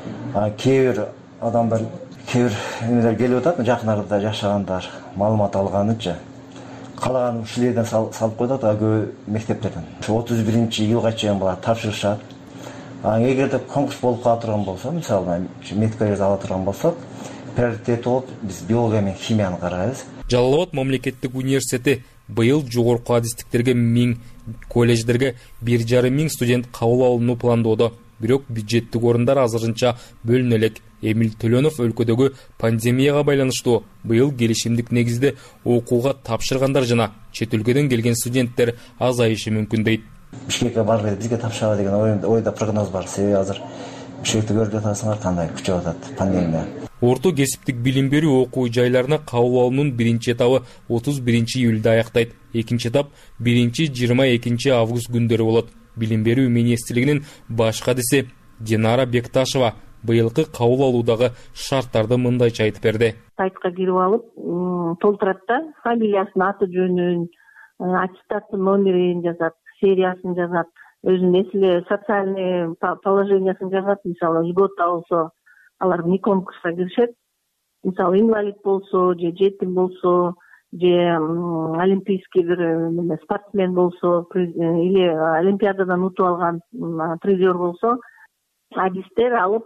Кээ бир адамдар, кээ бир эмелер келип атат, жакын арада жашагандар, маалымат алганыча. Калаган ушулерден салып койдук да көп мектептерден. отуз биринчи июлга чейин булар тапшырышат. Эгерде конкурс болуп кала турган болсо, мисалы медколлеж ала турган болсок, приоритет болуп биз биология менен химияны карайбыз. Жалал Абад мамлекеттик университети быйыл жогорку адистиктерге миң, колледждерге бир жарым миң студент кабыл алууну пландоодо. Бирок бюджеттик орундар азырынча бөлүнө элек. Эмил Төлөнов өлкөдөгү пандемияга байланыштуу быйыл келишимдик негизде окууга тапшыргандар жана чет өлкөдөн келген студенттер азайышы мүмкүн дейт. Бишкекке барып бизге тапшыралы деген ойда прогноз бар. Себеби азыр Бишкекте көрүп жатасыңар кандай күчөп атат пандемия. Орто кесиптик билим берүү окуу жайларына кабыл алуунун биринчи этабы отуз биринчи июлда аяктайт. Экинчи этап биринчи жыйырма экинчи август күндөрү болот. Билим берүү министрлигинин баш кадиси Динара Бекташева быйылкы кабыл алуудагы шарттарды мындайча айтып берди. Сайтка кирип алып, толтурат да, фамилиясын, аты жөнүн, аттестаттын номерин жазат, сериясын жазат, өзүнүн эсиле социальный положениясын жазат. Мисалы, льгота болсо, алар вне конкурска киришет. Мисалы, инвалид болсо, же жетим болсо, же олимпийский бир спортсмен болсо, или олимпиададан утуп алган призер болсо, адистер алып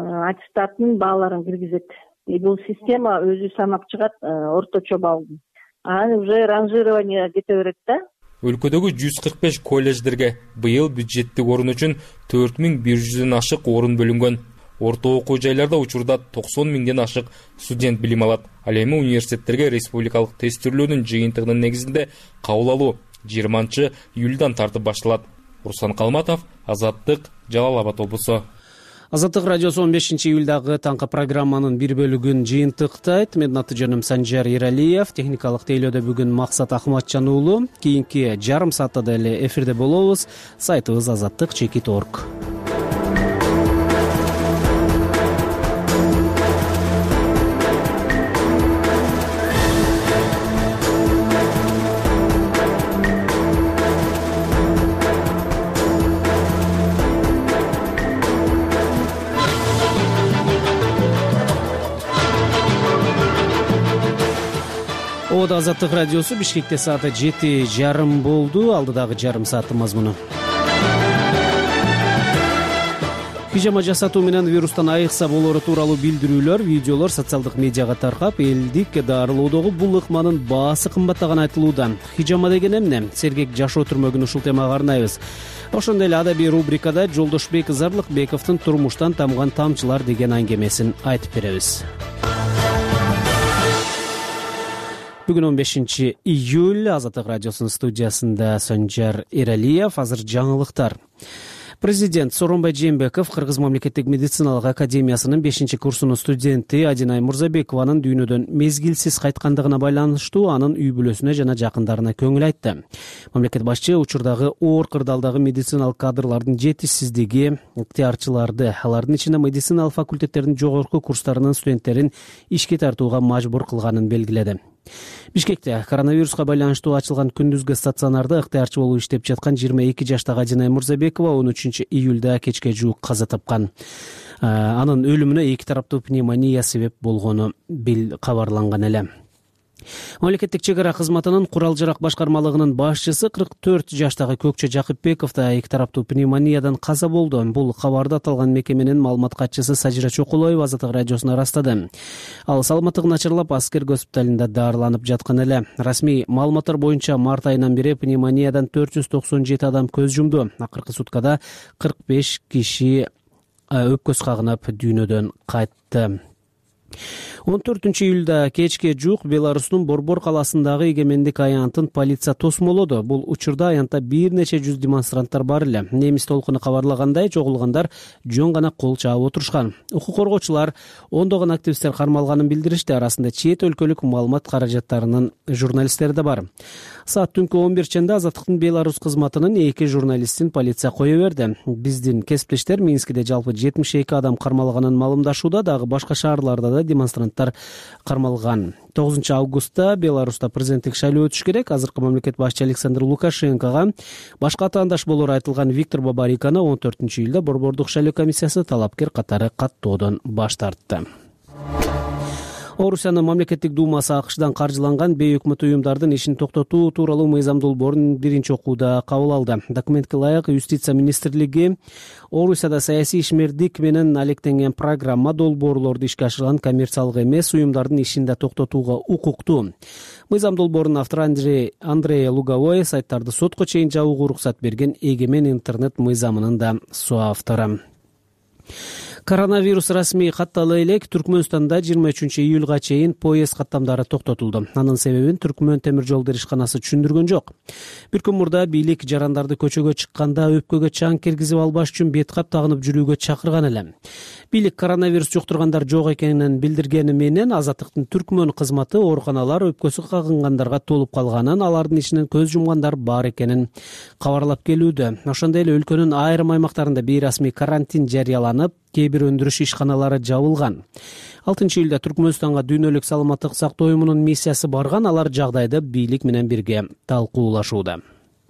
аттестаттын бааларын киргизет. Бул система өзү санап чыгат орточо баллды. анан уже ранжирование кете берет да. Өлкөдөгү жүз кырк беш колледждерге быйыл бюджеттик орун үчүн төрт миң бир жүздөн ашык орун бөлүнгөн. Орто окуу жайларда учурда токсон миңден ашык студент билим алат. Ал эми университеттерге республикалык тестирлөөнүн жыйынтыгынын негизинде кабыл алуу жыйырманчы июлдан тартып башталат. Руслан Калматов, Азаттык, Жалал Абад облусу. Азаттык радиосу он бешинчи июлдагы таңкы программанын бир бөлүгүн жыйынтыктайт. Менин аты жөнүм Санжар Эралиев, техникалык тейлөөдө бүгүн Максат Ахматжан уулу. Кийинки жарым саатта деле эфирде болобуз. Сайтыбыз азаттык чекит точка орг. Ода Азаттык радиосу Бишкекте сааты жети жарым болду. Алдыдагы жарым сааттын мазмуну. Пижама жасатуу менен вирустан айыкса болору тууралуу билдирүүлөр, видеолор социалдык медиага таркап, элдик дарылоодогу бул ыкманын баасы кымбаттаганы айтылууда. Хижама деген эмне? Сергек жашоо түрмөгүн ушул темага арнайбыз. Ошондой эле адабий рубрикада Жолдошбек Зарлыкбековдун турмуштан тамган тамчылар деген аңгемесин айтып беребиз. Бүгүн он бешинчи июль, Азаттык радиосунун студиясында Санжар Эралиев. Азыр жаңылыктар. Президент Сооронбай Жээнбеков Кыргыз мамлекеттик медициналык академиясынын бешинчи курсунун студенти Адинай Мурзабекованын дүйнөдөн мезгилсиз кайткандыгына байланыштуу анын үй бүлөсүнө жана жакындарына көңүл айтты. Мамлекет башчы учурдагы оор кырдаалдагы медициналык кадрлардын жетишсиздиги, ыктыярчыларды, алардын ичинде медициналык факультеттердин жогорку курстарынын студенттерин ишке тартууга мажбур кылганын белгиледи. Бишкекте коронавируска байланыштуу ачылган күндүзгү стационарда ыктыярчы болуп иштеп жаткан жыйырма эки жаштагы Адинай Мурзабекова он үчүнчү июлда кечке жуук каза тапкан. Анын өлүмүнө эки тараптуу пневмония себеп болгону кабарланган эле. Мамлекеттик чек ара кызматынын курал жарак башкармалыгынын башчысы кырк төрт жаштагы Көкчө Жакыпбеков да эки тараптуу пневмониядан каза болду. Бул кабарды аталган мекеменин маалымат катчысы Сажира Чокулоева Азаттык радиосуна ырастады. Ал саламаттыгы начарлап аскер госпиталында дарыланып жаткан эле. Расмий маалыматтар боюнча март айынан бери пневмониядан төрт жүз токсон жети адам көз жумду. Акыркы суткада кырк беш киши өпкөс кагынып дүйнөдөн кайтты. он төртүнчү июлда кечке жуук Беларустун Борбор калаасындагы эгемендик аянтын полиция тосмолоду. Бул учурда аянтта бир нече жүз демонстранттар бар эле. Немис толкуну кабарлагандай, чогулгандар жөн гана кол чаап отурушкан. Укук коргоочулар ондогон активисттер кармалганын билдиришти. Арасында чет өлкөлүк маалымат каражаттарынын журналисттери да бар. Саат түнкү он бир ченде Азаттыктын Беларус кызматынын эки журналистин полиция кое берди. Биздин кесиптештер Минскиде жалпы жетимиш эки адам кармалганын маалымдашууда, дагы башка шаарларда да демонстранттар кармалган. тогузунчу августта Беларуста президенттик шайлоо өтүш керек. Азыркы мамлекет башчы Александр Лукашенкого башка атаандаш болору айтылган Виктор Бабариканы он төртүнчү июлда Борбордук шайлоо комиссиясы талапкер катары каттоодон баш тартты. Орусиянын мамлекеттик думасы АКШдан каржыланган бейөкмөт уюмдардын ишин токтотуу тууралуу мыйзам долбоорун биринчи окууда кабыл алды. Документке ылайык Юстиция министрлиги Орусияда саясий ишмердик менен алектенген программа долбоорлорду ишке ашырган коммерциялык эмес уюмдардын ишин да токтотууга укуктуу. Мыйзам долбоорунун автору Андрей Андрей Луговой сайттарды сотко чейин жабууга уруксат берген эгемен интернет мыйзамынын да соавтору. Коронавирус расмий каттала элек Түркмөнстанда жыйырма үчүнчү июлга чейин поезд каттамдары токтотулду. Анын себебин Түркмөн темир жол ишканасы түшүндүргөн жок. Бир күн мурда бийлик жарандарды көчөгө чыкканда өпкөгө чаң киргизип албаш үчүн бет кап тагынып жүрүүгө чакырган эле. Бийлик коронавирус жуктургандар жок экенин билдиргени менен Азаттыктын Түркмөн кызматы ооруканалар өпкөсү кагынгандарга толуп калганын, алардын ичинен көз жумгандар бар экенин кабарлап келүүдө. Ошондой эле өлкөнүн айрым аймактарында бейрасмий карантин жарыяланып, кээ бир өндүрүш ишканалары жабылган. алтынчы июлда Түркмөнстанга дүйнөлүк саламаттык сактоо уюмунун миссиясы барган, алар жагдайды бийлик менен бирге талкуулашууда.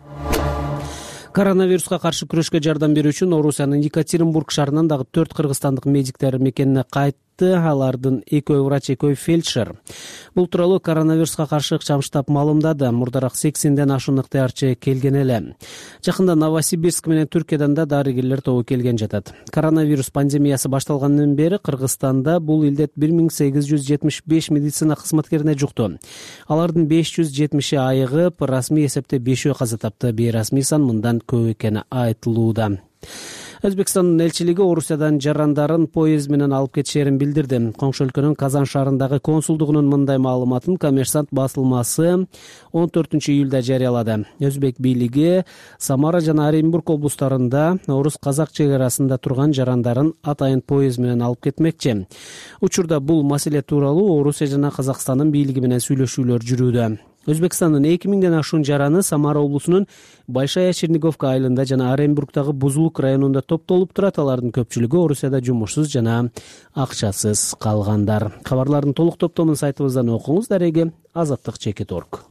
Коронавируска каршы күрөшкө жардам берүү үчүн Орусиянын Екатеринбург шаарынан дагы төрт кыргызстандык медиктер мекенине айтты. Алардын экөө врач, экөө фельдшер. Бул тууралуу коронавируска каршы ыкчам штаб маалымдады. Мурдараак сексенден ашуун ыктыярчы келген эле. Жакында Новосибирск менен Түркиядан да дарыгерлер тобу келген жатат. Коронавирус пандемиясы башталгандан бери Кыргызстанда бул илдет бир миң сегиз жүз жетимиш беш медицина кызматкерине жукту. Алардын беш жүз жетимиши айыгып, расмий эсепте бешөө каза тапты. Бейрасмий сан мындан көп экени айтылууда. Өзбекстандын элчилиги Орусиядан жарандарын поезд менен алып кетишерин билдирди. Коңшу өлкөнүн Казан шаарындагы консулдугунун мындай маалыматын Коммерсант басылмасы он төртүнчү июлда жарыялады. Өзбек бийлиги Самара жана Оренбург облустарында орус-казак чек арасында турган жарандарын атайын поезд менен алып кетмекчи. Учурда бул маселе тууралуу Орусия жана Казакстандын бийлиги менен сүйлөшүүлөр жүрүүдө. Өзбекстандын эки миңден ашуун жараны Самара облусунун Большая Черниговка айылында жана Оренбургдагы Бузулук районунда топтолуп турат. Алардын көпчүлүгү Орусияда жумушсуз жана акчасыз калгандар. Кабарлардын толук топтомун сайтыбыздан окуңуз. Дареги азаттык чекит точка орг.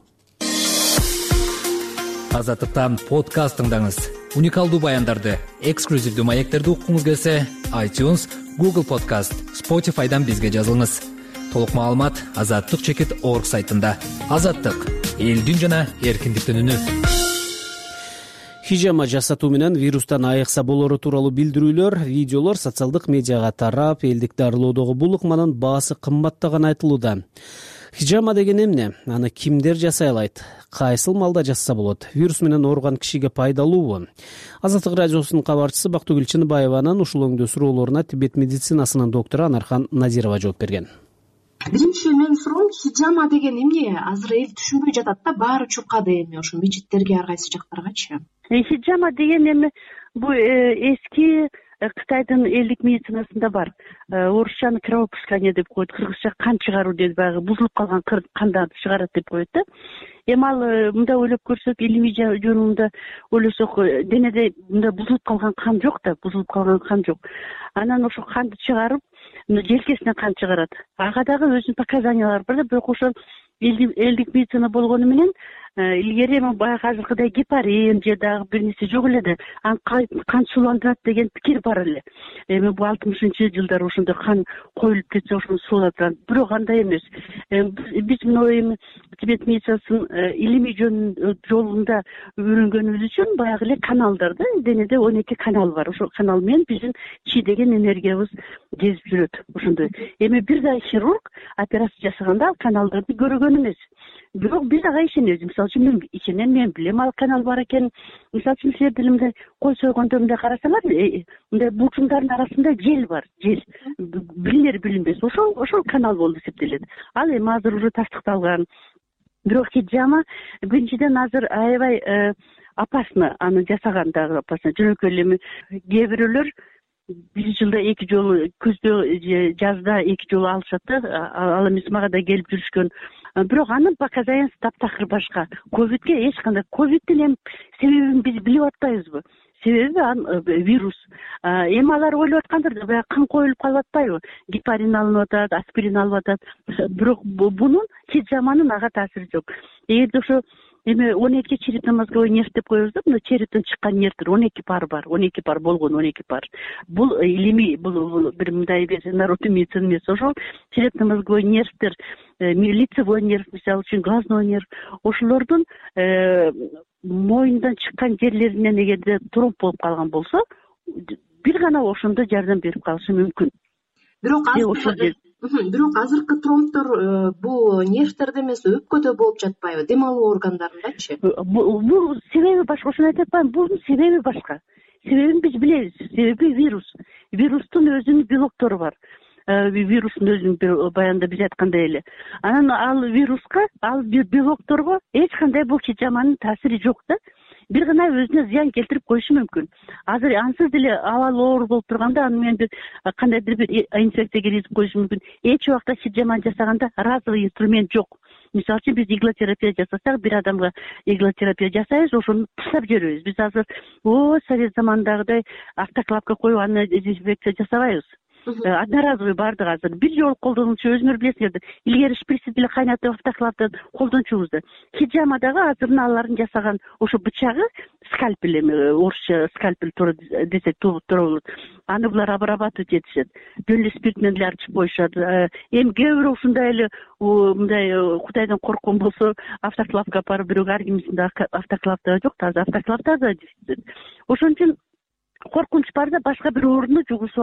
Азаттыктан подкаст тыңдаңыз. Уникалдуу баяндарды, эксклюзивдүү маектерди уккуңуз келсе, iTunes, Google Podcast, Spotify'дан бизге жазылыңыз. Толук маалымат азаттык чекит точка орг сайтында. Азаттык — элдин жана эркиндиктин үнү. Хижама жасатуу менен вирустан айыкса болору тууралуу билдирүүлөр, видеолор социалдык медиага тарап, элдик дарылоодогу бул ыкманын баасы кымбаттаганы айтылууда. Хижама деген эмне? Аны кимдер жасай алат? Кайсыл маалда жасаса болот? Вирус менен ооруган кишиге пайдалуубу? Азаттык радиосунун кабарчысы Бактыгүл Чыныбаеванын ушул өңдүү суроолоруна Тибет медицинасынын доктору Анархан Назирова жооп берген. Биринчи менин суроом, хижама деген эмне? Азыр эл түшүнбөй жатат да, баары чуркады эми ошо мечиттерге, ар кайсы жактаргачы. Хижама деген эми бул эски Кытайдын элдик медицинасында бар. Орусчаны кровопускание деп коет, кыргызча кан чыгаруу дейт, баягы бузулуп калган канды чыгарат деп коет да. Эми ал мындай ойлоп көрсөк, илимий жөнүндө ойлосок, денеде мындай бузулуп калган кан жок да, бузулуп калган кан жок. Анан ошо канды чыгарып, желкесинен кан чыгарат. Ага дагы өзүнүн показаниялары бар да, бирок ошо элдик медицина болгону менен илгери эми баягы азыркыдай гепарин же дагы бир нерсе жок эле да, аны кан сууландырат деген пикир бар эле. Эми бул алтымышынчы жылдары ошондой кан коюлуп кетсе ошону сууландырат. Бирок андай эмес. Биз мына эми Тибет медицинасынын илимий жолунда үйрөнгөнүбүз үчүн баягы эле каналдар да, денеде он эки канал бар. Ошол канал менен биздин чи деген энергиябыз кезип жүрөт ошондой. Эми бир да хирург операция жасаганда каналдарды көргөн эмес. Бирок биз ага ишенебиз. Мисалы үчүн мен ишенем, мен билем ал канал бар экен. Мисалы үчүн силер делимде кой сойгондо мындай карасаңар, мындай булчуңдардын арасында жел бар, жел. Билинер билинбес. Ошол ошол канал болуп эсептелет. Ал эми азыр уже тастыкталган. Бирок хижама биринчиден азыр аябай опасно, аны жасаган дагы опасно. Жөнөкөй эле кээ бирөөлөр бир жылда эки жолу, күздө жазда эки жолу алышат да. Ал эмес мага да келип жүрүшкөн. Бирок анын показаниясы таптакыр башка. Ковидке эч кандай, ковидтин эми себебин биз билип атпайбызбы? Себеби ал вирус. Эми алар ойлоп аткандыр, баягы кан коюлуп калып атпайбы? Гепарин алынып атат, аспирин алып атат. Бирок бунун хижаманын ага таасири жок. Эгерде ошо эми он эки черепно-мозговой нерв деп коебуз да, мына черептен чыккан нервдер он эки пар бар, он эки пар болгон, он эки пар. Бул илимий, бул бир мындай народный медицина эмес. Ошол черепно-мозговой нервдер, лицевой нерв, мисалы үчүн глазной нерв, ошолордун моюндан чыккан жерлеринен эгерде тромб болуп калган болсо, бир гана ошондо жардам берип калышы мүмкүн. Бирок азыр Бирок азыркы тромбдор бул нервдерде эмес, өпкөдө болуп жатпайбы? Дем алуу органдарындачы? Бул себеби башка, ошону айтып атпаймынбы? Бул себеби башка. Себебин биз билебиз. Себеби вирус. Вирустун өзүнүн белоктору бар. Вирустун өзүнүн баягында биз айткандай эле. Анан ал вируска, ал белокторго эч кандай бул хижаманын таасири жок да. Бир гана өзүнө зыян келтирип коюшу мүмкүн. Азыр ансыз деле абал оор болуп турганда аны менен бир кандайдыр бир инфекция киргизип коюшу мүмкүн. Эч убакта хижама жасаганда разовый инструмент жок. Мисалы үчүн биз иглотерапия жасасак, бир адамга иглотерапия жасайбыз, ошону таштап жиберебиз. Биз азыр о совет заманындагыдай автоклавка коюп аны дезинфекция жасабайбыз. одноразовый баардыгы азыр бир жолу колдонуучу, өзүңөр билесиңер, илгери шприцти деле кайнатып автоклавда колдончубузду. Хиджама дагы азырын алардын жасаган ошо бычагы скальпель, эми орусча скальпель туура десек туура болот. Аны булар обрабатывать этишет. Жөн эле спирт менен эле арчып коюшат. Эми кээ бирөө ушундай эле мындай Кудайдан корккон болсо автоклавга барып, бирок ар кимисинде автоклавда жок, таза автоклавда да дешет. Ошон үчүн коркунуч бар да, башка бир орунду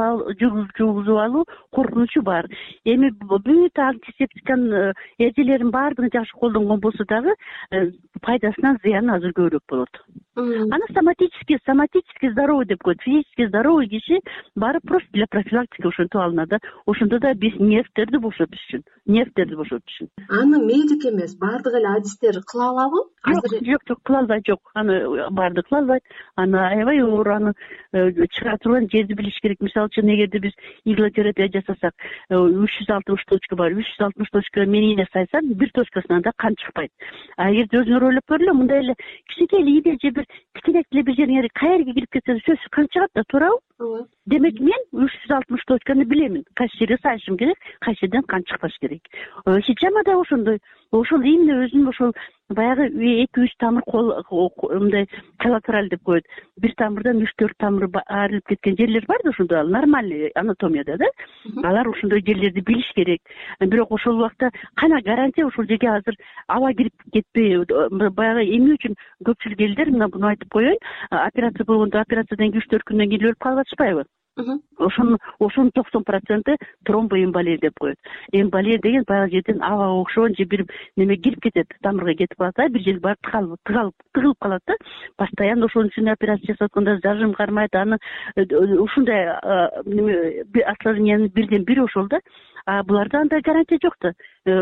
жугузуп алуу коркунучу бар. Эми бүт антисептиканын эжелерин баардыгын жакшы колдонгон болсо дагы пайдасынан зыяны азыр көбүрөөк болот. Аны соматически, соматически здоровый деп коет. Физически здоровый киши барып просто для профилактики ошентип алынат да. Ошондо да биз нервтерди бошотуш үчүн, нервтерди бошотуш үчүн. Аны медик эмес, баардык эле адистер кыла алабы? Жок, жок, жок, кыла албайт, жок. Аны баардыгы кыла албайт. Аны аябай оор, аны чыгара турган жерди билиш керек. Мисалы үчүн, эгерде биз иглотерапия жасасак, үч жүз алтымыш точка бар. үч жүз алтымыш точка менийне сайсаң, бир точкасынан да кан чыкпайт. А эгерде өзүңөр ойлоп көрүлө, мындай эле кичинекей эле ийде же бир кичинекей эле бир жериңер каерге кирип кетсе, сөзсүз кан чыгат да, туурабы? Ооба. Демек мен үч жүз алтымыш точканы билемин. Кайсы жерге сайышым керек, кайсы жерден кан чыкпаш керек. Хиджама да ошондой. Ошол именно өзүнүн ошол баягы эки үч тамыр мындай коллатераль деп коет. Бир тамырдан үч төрт тамыр айрылып кеткен жерлер бар да, ошондой нормальный анатомияда да. Алар ошондой жерлерди билиш керек. Бирок ошол убакта кана гарантия ошол жерге азыр аба кирип кетпей, баягы эмне үчүн көпчүлүк элдер мына буну айтып коеюн, операция болгондо операциядан кийин үч төрт күндөн кийин өлүп калып атышпайбы? Ошонун ошонун токсон проценти тромбоэмболия деп коет. Эмболия деген баягы жерден аба окшогон же бир неме кирип кетет, тамырга кетип калат, бир жер барып тыгалып, тыгалып, тыгылып калат да. Постоянно ошон үчүн операция жасатканда зажим кармайт, аны ушундай осложнениянын бирден бири ошол да. А буларда андай гарантия жок да.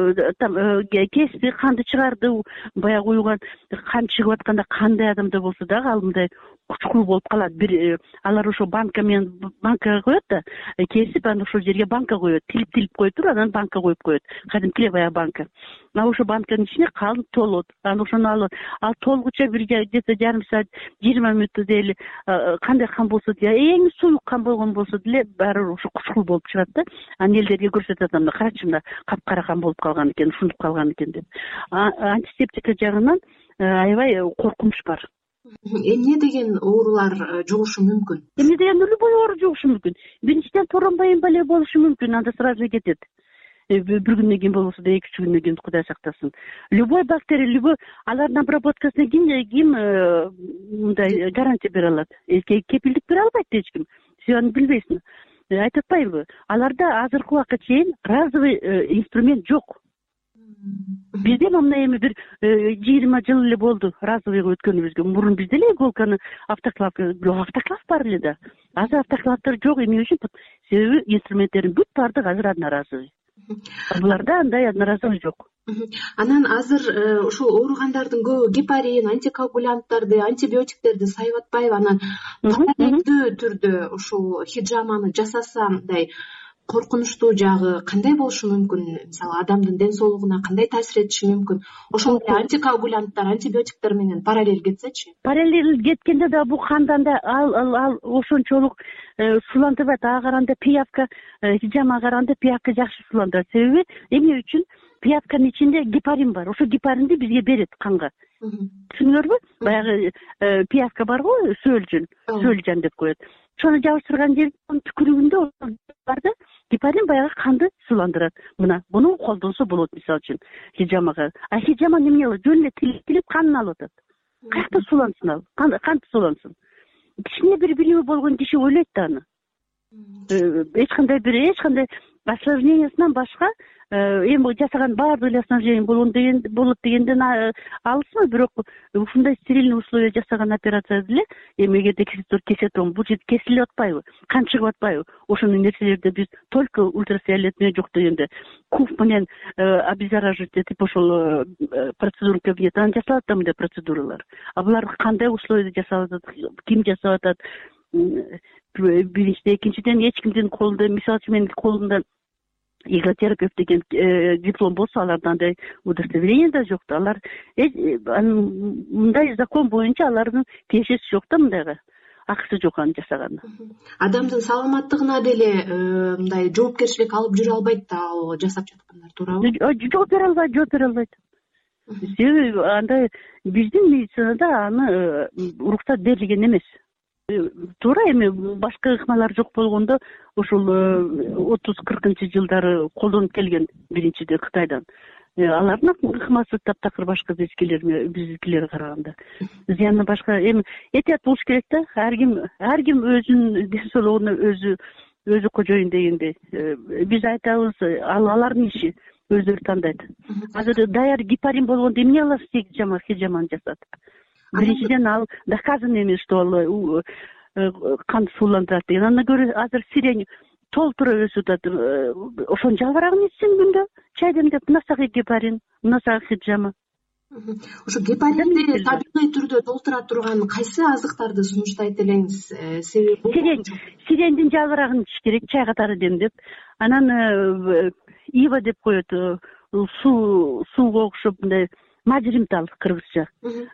Кести, канды чыгарды, баягы уюган кан чыгып атканда кандай адамда болсо дагы ал мындай кучкул болуп калат. Бир алар ошо банка менен банкага коет да, кесип анан ошол жерге банка коет, тилип-тилип коюп туруп, анан банка коюп коет. Кадимки эле баягы банка. А ошо банканын ичине кан толот. Анан ошону алып, ал толгуча бир где-то жарым саат, жыйырма мүнөттө деле кандай кан болсо деле, эң суюк кан болгон болсо деле баары ошо кучкул болуп чыгат да. Анан элдерге көрсөтөт, анда карачы мына капкара кан болуп калган экен, ушунтуп калган экен деп. Антисептика жагынан аябай коркунуч бар. Эмне деген оорулар жугушу мүмкүн? Эмне деген любой оору жугушу мүмкүн. Биринчиден тромбоэмболия болушу мүмкүн, анда сразу кетет. Бир күндөн кийин болбосо да эки үч күндөн кийин, Кудай сактасын. Любой бактерия, любой алардын обработкасына ким ким мындай гарантия бере алат? Кепилдик бере албайт эч ким. Сен аны билбейсиң. Айтып атпайбы? Аларда азыркы убакка чейин разовый инструмент жок. Бизде мына эми бир жыйырма жыл эле болду разовыйга өткөнүбүзгө. Мурун бизде эле иголканы автоклав, автоклав бар эле да. Азыр автоклавдар жок, эмне үчүн? Себеби инструменттердин бүт баардыгы азыр одноразовый. Буларда андай одноразовый жок. Анан азыр ушул ооругандардын көбү гепарин, антикоагулянттарды, антибиотиктерди сайып атпайбы? Анан параллелдүү түрдө ушул хиджаманы жасаса, мындай коркунучтуу жагы кандай болушу мүмкүн? Мисалы, адамдын ден соолугуна кандай таасир этиши мүмкүн? Ошол антикоагулянттар, антибиотиктер менен параллель кетсечи? Параллель кеткенде да бул кандан да ал ал ошончолук суландырбайт. Ага караганда пиявка, хиджамага караганда пиявка жакшы суландырат. Себеби эмне үчүн? Пиявканын ичинде гепарин бар. Ошо гепаринди бизге берет канга. Түшүндүңөрбү? Баягы пиявка бар го, сөөлжүн, сөөлжан деп коет. Ошону жабыштырган жердин түкүрүгүндө бар да, гепарин баягы канды суландырат. Мына буну колдонсо болот, мисалы үчүн хиджамага. А хиджама эмне кылат? Жөн эле тилип канын алып атат. Каякта сулансын ал? Кантип сулансын? Кичине бир билими болгон киши ойлойт да аны. Эч кандай бир эч кандай осложнениясынан башка эми жасаган баардык эле осложнение болот деген болот дегенден алысмы, бирок ушундай стерильный условия жасаган операция деле эми эгерде кесетон, бул жерде кесилип атпайбы, кан чыгып атпайбы? Ошондой нерселерди биз только ультрафиолет менен жок дегенде куф менен обеззараживать этип ошол процедура кабинет анан жасалат да мындай процедуралар. А булар кандай условияда жасалып атат, ким жасап атат? Биринчиден, экинчиден эч кимдин колунда, мисалы үчүн менин колумда иглотерапевт деген диплом болсо, аларда андай удостоверение да жок да. Алар мындай закон боюнча алардын тиешеси жок да мындайга. акысы жок аны жасаган. Адамдын саламаттыгына деле мындай жоопкерчилик алып жүрө албайт да ал жасап жаткандар, туурабы? Жооп бере албайт, жооп бере албайт. Себеби андай биздин медицинада аны уруксат берилген эмес. Туура, эми башка ыкмалар жок болгондо ушул отуз кыркынчы жылдары колдонуп келген биринчиде Кытайдан. Алардын ыкмасы таптакыр башка биздикилер биздикилерге караганда. Зыяны башка. Эми этият болуш керек да. Ар ким ар ким өзүнүн ден соолугуна өзү өзү кожоюн дегендей. Биз айтабыз, ал алардын иши, өздөрү тандайт. Азыр даяр гепарин болгондо эмне аласыз хиджама хиджаманы жасат. Биринчиден ал доказано эмес, что ал канды сууландырат деген. Андан көрө азыр сирень толтура өсүп атат. Ошонун жалбырагын ичсең күндө чай демдеп, мынасагы гепарин, мынасагы хиджама. Ошо гепаринди табигый түрдө толтура турган кайсы азыктарды сунуштайт элеңиз? Себеби сирень, сирендин жалбырагын ичиш керек, чай катары демдеп. Анан ива деп коет, суу сууга окшоп мындай мажримтал кыргызча.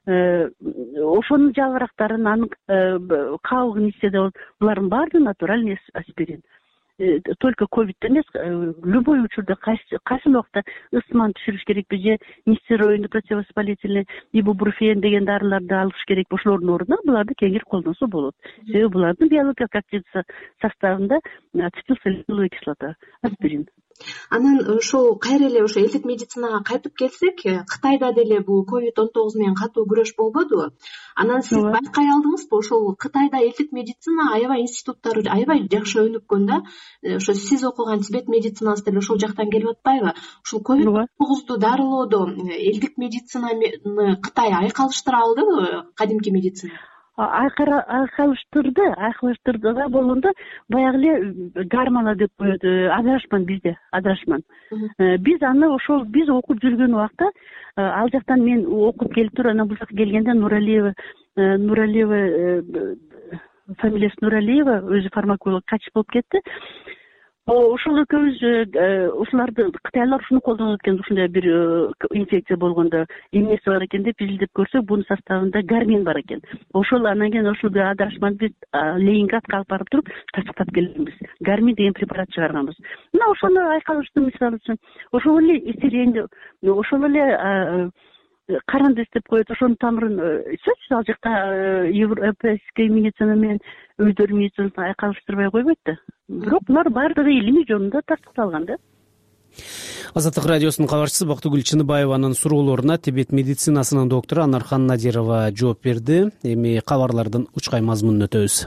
Ошонун жалбырактарын, анын кабыгын ичсе да булардын баары натуральный аспирин. Только ковидте эмес, любой учурда кайсы убакта ысман түшүрүш керекпи же нестероидный противовоспалительный ибупрофен деген дарыларды алыш керек. Ошолордун ордуна буларды кеңир колдонсо болот. Себеби булардын биологиялык активдүү составында ацетилсалициловая кислота, аспирин. Анан ошол кайра эле ошо элдик медицинага кайтып келсек, Кытайда деле бул ковид он тогуз менен катуу күрөш болбодубу? Анан сиз байкай алдыңызбы, ошол Кытайда элдик медицина аябай институттары аябай жакшы өнүккөн да? Ошо сиз окуган Тибет медицинасы деле ошол жактан келип атпайбы? Ошол ковид он тогузду дарылоодо элдик медицинаны Кытай айкалыштыра алдыбы, кадимки медицина? Айкалыштырды, айкалыштырды болгондо баягы эле гармала деп коет, адрашман бизде, адрашман. Биз аны ошол биз окуп жүргөн убакта, ал жактан мен окуп келип туруп, анан бул жакка келгенде Нуралиева, Нуралиева фамилиясы Нуралиева, өзү фармаколог, качып болуп кетти. Ошол экөөбүз ушуларды кытайлар ушуну колдонот экен, ушундай бир инфекция болгондо эмнеси бар экен деп изилдеп көрсөк, бунун составында гармин бар экен. Ошол анан кийин ошол адрашман биз Ленинградка алып барып туруп тастыктап келгенбиз. Гармин деген препарат чыгарганбыз. Мына ошону айкалыштым мисалы үчүн. Ошол эле сиренди, ошол эле карандес деп коет, ошонун тамырын сөзсүз ал жакта европейский медицина менен өздөрүнүн медицинасын айкалыштырбай койбойт да. Бирок булар баардыгы илимий жөнүндө тастыкталган да. Азаттык радиосунун кабарчысы Бактыгүл Чыныбаеванын суроолоруна Тибет медицинасынын доктору Анархан Надирова жооп берди. Эми кабарлардын учкай мазмунун өтөбүз.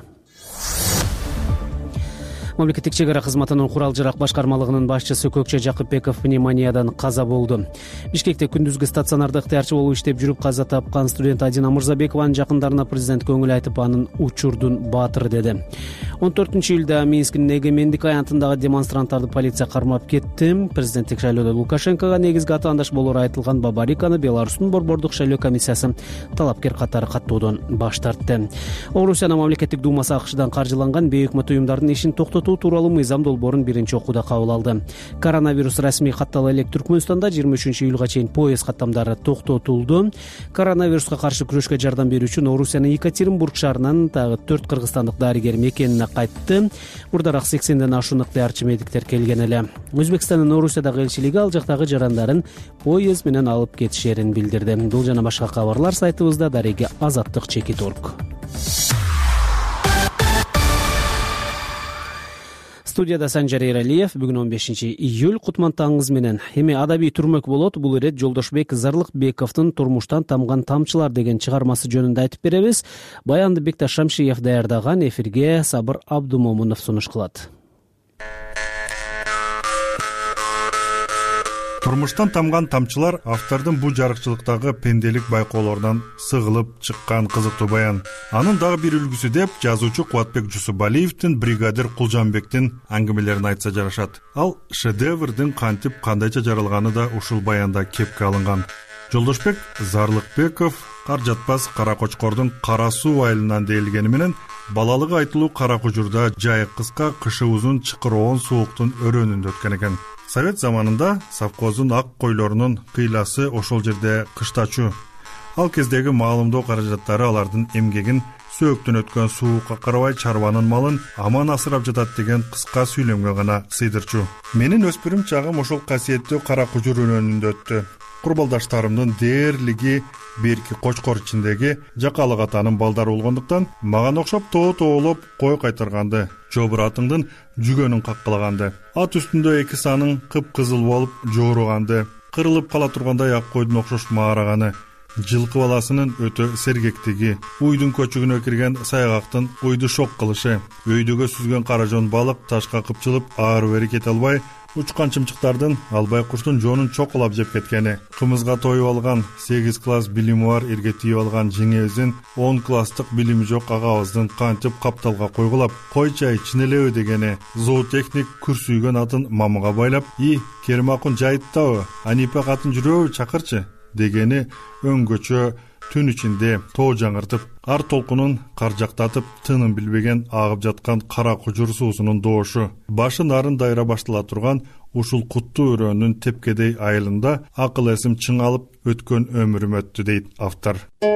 Мамлекеттик чек ара кызматынын курал жарак башкармалыгынын башчысы Көкчө Жакыпбеков пневмониядан каза болду. Бишкекте күндүзгү стационарда ыктыярчы болуп иштеп жүрүп каза тапкан студент Адина Мурзабекованын жакындарына президент көңүл айтып, анын учурдун баатыры деди. он төртүнчү июлда Минскинин эгемендик аянтындагы демонстранттарды полиция кармап кетти. Президенттик шайлоодо Лукашенкого негизги атаандаш болоору айтылган Бабариканы Беларустун борбордук шайлоо комиссиясы талапкер катары каттоодон баш тартты. Орусиянын мамлекеттик думасы АКШдан каржыланган бейөкмөт уюмдардын ишин токтотуу тууралуу мыйзам долбоорун биринчи окууда кабыл алды. Коронавирус расмий каттала элек Түркмөнстанда жыйырма үчүнчү июлга чейин поезд каттамдары токтотулду. Коронавируска каршы күрөшкө жардам берүү үчүн Орусиянын Екатеринбург шаарынан дагы төрт кыргызстандык дарыгер мекенине кайтты. Мурдараак сексенден ашуун ыктыярчы медиктер келген эле. Өзбекстандын Орусиядагы элчилиги ал жактагы жарандарын поезд менен алып кетишерин билдирди. Бул жана башка кабарлар сайтыбызда дареги азаттык чекит орг. Студияда Санжар Эралиев. Бүгүн он бешинчи июль, кутман таңыңыз менен. Эми адабий түрмөк болот. Бул ирет Жолдошбек Зарлыкбековдун «Турмуштан тамган тамчылар» деген чыгармасы жөнүндө айтып беребиз. Баянды Бекташ Шамшиев даярдаган, эфирге Сабыр Абдумомунов сунуш кылат. Турмуштан тамган тамчылар автордун бул жарыкчылыктагы пенделик байкоолорунан сыгылып чыккан кызыктуу баян. Анын дагы бир үлгүсү деп жазуучу Кубатбек Жусубалиевдин, бригадир Кулжанбектин аңгемелерин айтса жарашат. Ал шедеврдин кантип кандайча жаралганы да ушул баянда кепке алынган. Жолдошбек Зарлыкбеков кар жатпас кара кочкордун кара суу айылынан дээлгени менен балалыгы айтылуу кара кужурда жайы кыска, кышы узун чыкыроон сууктун өрөөнүндө өткөн экен. Совет заманында совхоздун ак койлорунун кыйласы ошол жерде кыштачу. Ал кездеги маалымдоо каражаттары алардын эмгегин сөөктөн өткөн суукка карабай чарбанын малын аман асырап жатат деген кыска сүйлөмгө гана сыйдырчу. Менин өспүрүм чагым ошол касиеттүү кара кужур өнөнүндө өттү. Курбалдаштарымдын дээрлиги берки кочкор ичиндеги жакалык атанын балдары болгондуктан мага окшоп тоо тоолоп кой кайтарганды, жобур атыңдын жүгөнүн каккылаганды, ат үстүндө эки саның кыпкызыл болуп жооруганды, кырылып кала тургандай ак койдун окшош маараганы, жылкы баласынын өтө сергектиги, уйдун көчүгүнө кирген сайгактын уйду шок кылышы, өйдөгө сүзгөн каражон балык ташка кыпчылып ары бери кете албай, учкан чымчыктардын албай куштун жонун чокулап жеп кеткени, кымызга тоюп алган сегиз класс билими бар эрге тийип алган жеңебиздин он класстык билими жок агабыздын кантип капталга койгулап кой чай чинелеби дегени, зоотехник күрсүйгөн атын мамыга байлап, «И, Керимакун жайыттабы, Анипе катын жүрөбү чакырчы» дегени өңгөчө түн ичинде тоо жаңыртып, ар толкунун каржактатып, тынын билбеген агып жаткан кара кужур суусунун доошу, башы нарын дайра баштала турган ушул куттуу өрөөнүн тепкедей айылында акыл эсим чыңалып өткөн өмүрүм өттү дейт автор.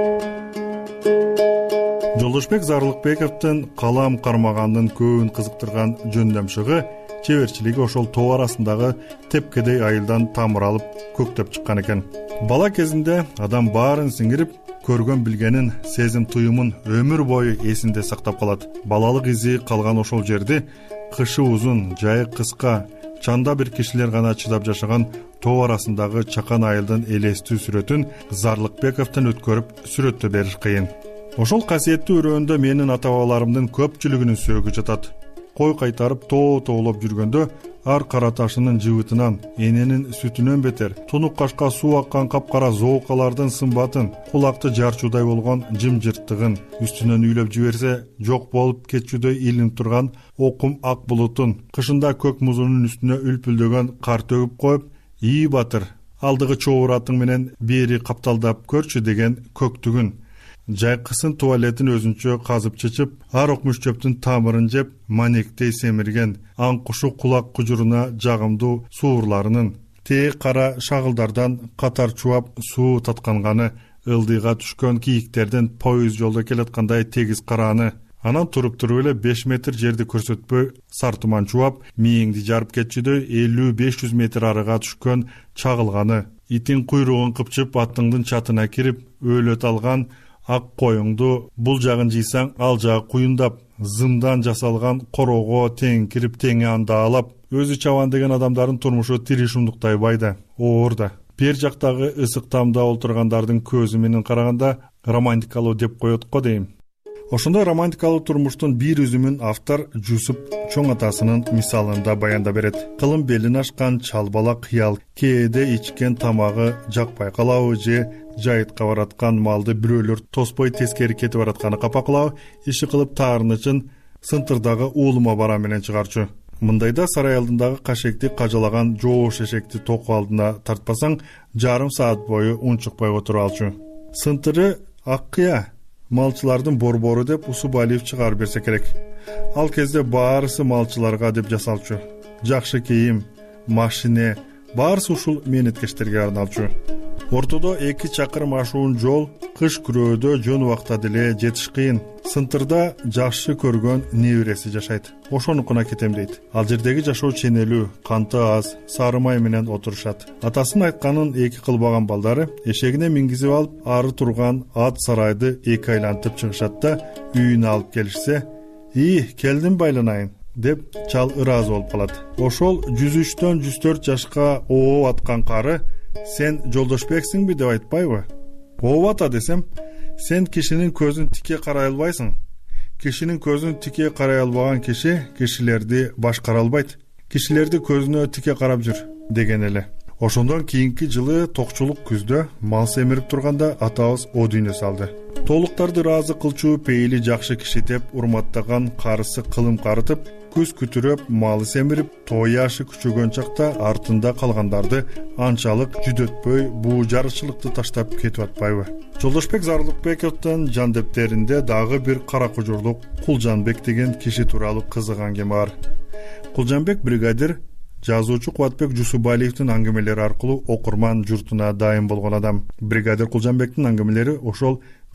Жолдошбек Зарлыкбековдун калам кармагандын көбүн кызыктырган жөндөмшыгы чеберчилиги ошол тоо арасындагы тепкедей айылдан тамыр алып көктөп чыккан экен. Бала кезинде адам баарын сиңирип, көргөн билгенин, сезим туюмун өмүр бою эсинде сактап калат. Балалык изи калган ошол жерди кышы узун, жайы кыска, чанда бир кишилер гана чыдап жашаган тоо арасындагы чакан айылдын элестүү сүрөтүн Зарлыкбековдон өткөрүп сүрөттөп бериш кыйын. Ошол касиеттүү өрөөндө менин ата бабаларымдын көпчүлүгүнүн сөөгү жатат. Кой кайтарып тоо тоолоп жүргөндө ар кара ташынын жыбытынан, эненин сүтүнөн бетер, тунук кашка суу аккан капкара зоокалардын сымбатын, кулакты жарчуудай болгон жымжырттыгын, үстүнөн үйлөп жиберсе жок болуп кетчүдөй илинип турган окум ак булутун, кышында көк музунун үстүнө үлпүлдөгөн кар төгүп коюп, «И батыр, алдыгы чообур атың менен бери капталдап көрчү» деген көктүгүн, жайкысын туалетин өзүнчө казып чычып, ар окмуш чөптүн тамырын жеп, манектей семирген, аңкушу кулак кужуруна жагымдуу суурларынын, тээ кара шагылдардан катар чубап суу татканганы, ылдыйга түшкөн кийиктердин поезд жолдо келаткандай тегиз карааны, анан туруп туруп эле беш метр жерди көрсөтпөй сартыман чубап, мээңди жарып кетчүдөй элүү беш жүз метр арыга түшкөн чагылганы, итин куйругун кыпчып аттыңдын чатына кирип, өлөт алган ак коюңду бул жагын жыйсаң ал жагы куюндап, зымдан жасалган короого тең кирип тең анда алап, өзү чабан деген адамдардын турмушу тиришумдуктай байда, оор да. Бер жактагы ысык тамда олтургандардын көзү менен караганда романтикалуу деп коет го дейм. Ошондой романтикалуу турмуштун бир үзүмүн автор Жусуп чоң атасынын мисалында баяндап берет. Кылым белин ашкан чалбала кыял, кээде ичкен тамагы жакпай калабы же жайытка бараткан малды бирөөлөр тоспой тескери кетип баратканы капакылабы, иши кылып таарынычын сынтырдагы уулума бара менен чыгарчу. Мындайда сарай алдындагы кашекти кажалаган жоош эшекти току алдына тартпасаң, жарым саат бою унчукпай отуруп алчу. Сынтыры аккыя малчылардын борбору деп Усубалиев чыгарып берсе керек. Ал кезде баарысы малчыларга деп жасалчу. Жакшы кийим, машине, баарысы ушул мээнеткечтерге арналчу. Ортодо эки чакырым ашуун жол, кыш күрөөдө жөн убакта деле жетиш кыйын. Сынтырда жакшы көргөн небереси жашайт. Ошонукуна кетем дейт. Ал жердеги жашоо ченелүү, канты аз, сары май менен отурушат. Атасынын айтканын эки кылбаган балдары эшегине мингизип алып, ары турган ат сарайды эки айлантып чыгышат да, үйүнө алып келишсе, «И, келдим байланайын» деп чал ыраазы болуп калат. Ошол жүз үчтөн жүз төрт жашка ооп аткан кары «Сен Жолдошбексиңби?» деп айтпайбы? Ооп ата десем, сен кишинин көзүн тике карай албайсың. Кишинин көзүн тике карай албаган киши кишилерди башкара албайт. Кишилерди көзүнө тике карап жүр деген эле. Ошондон кийинки жылы токчулук күздө мал семирип турганда атабыз о дүйнө салды. Толуктарды ыраазы кылчу пейили жакшы киши деп урматтаган карысы кылым карытып, күз күтүрөп, малы семирип, тоо яшы күчөгөн чакта артында калгандарды анчалык жүдөтпөй буу жарычылыкты таштап кетип атпайбы? Жолдошбек Зарлыкбековдун жандептеринде дагы бир кара кужурлук Кулжанбек деген киши тууралуу кызык аңгеме бар. Кулжанбек бригадир жазуучу Кубатбек Жусубалиевдин аңгемелери аркылуу окурман журтуна дайым болгон адам. Бригадир Кулжанбектин аңгемелери ошол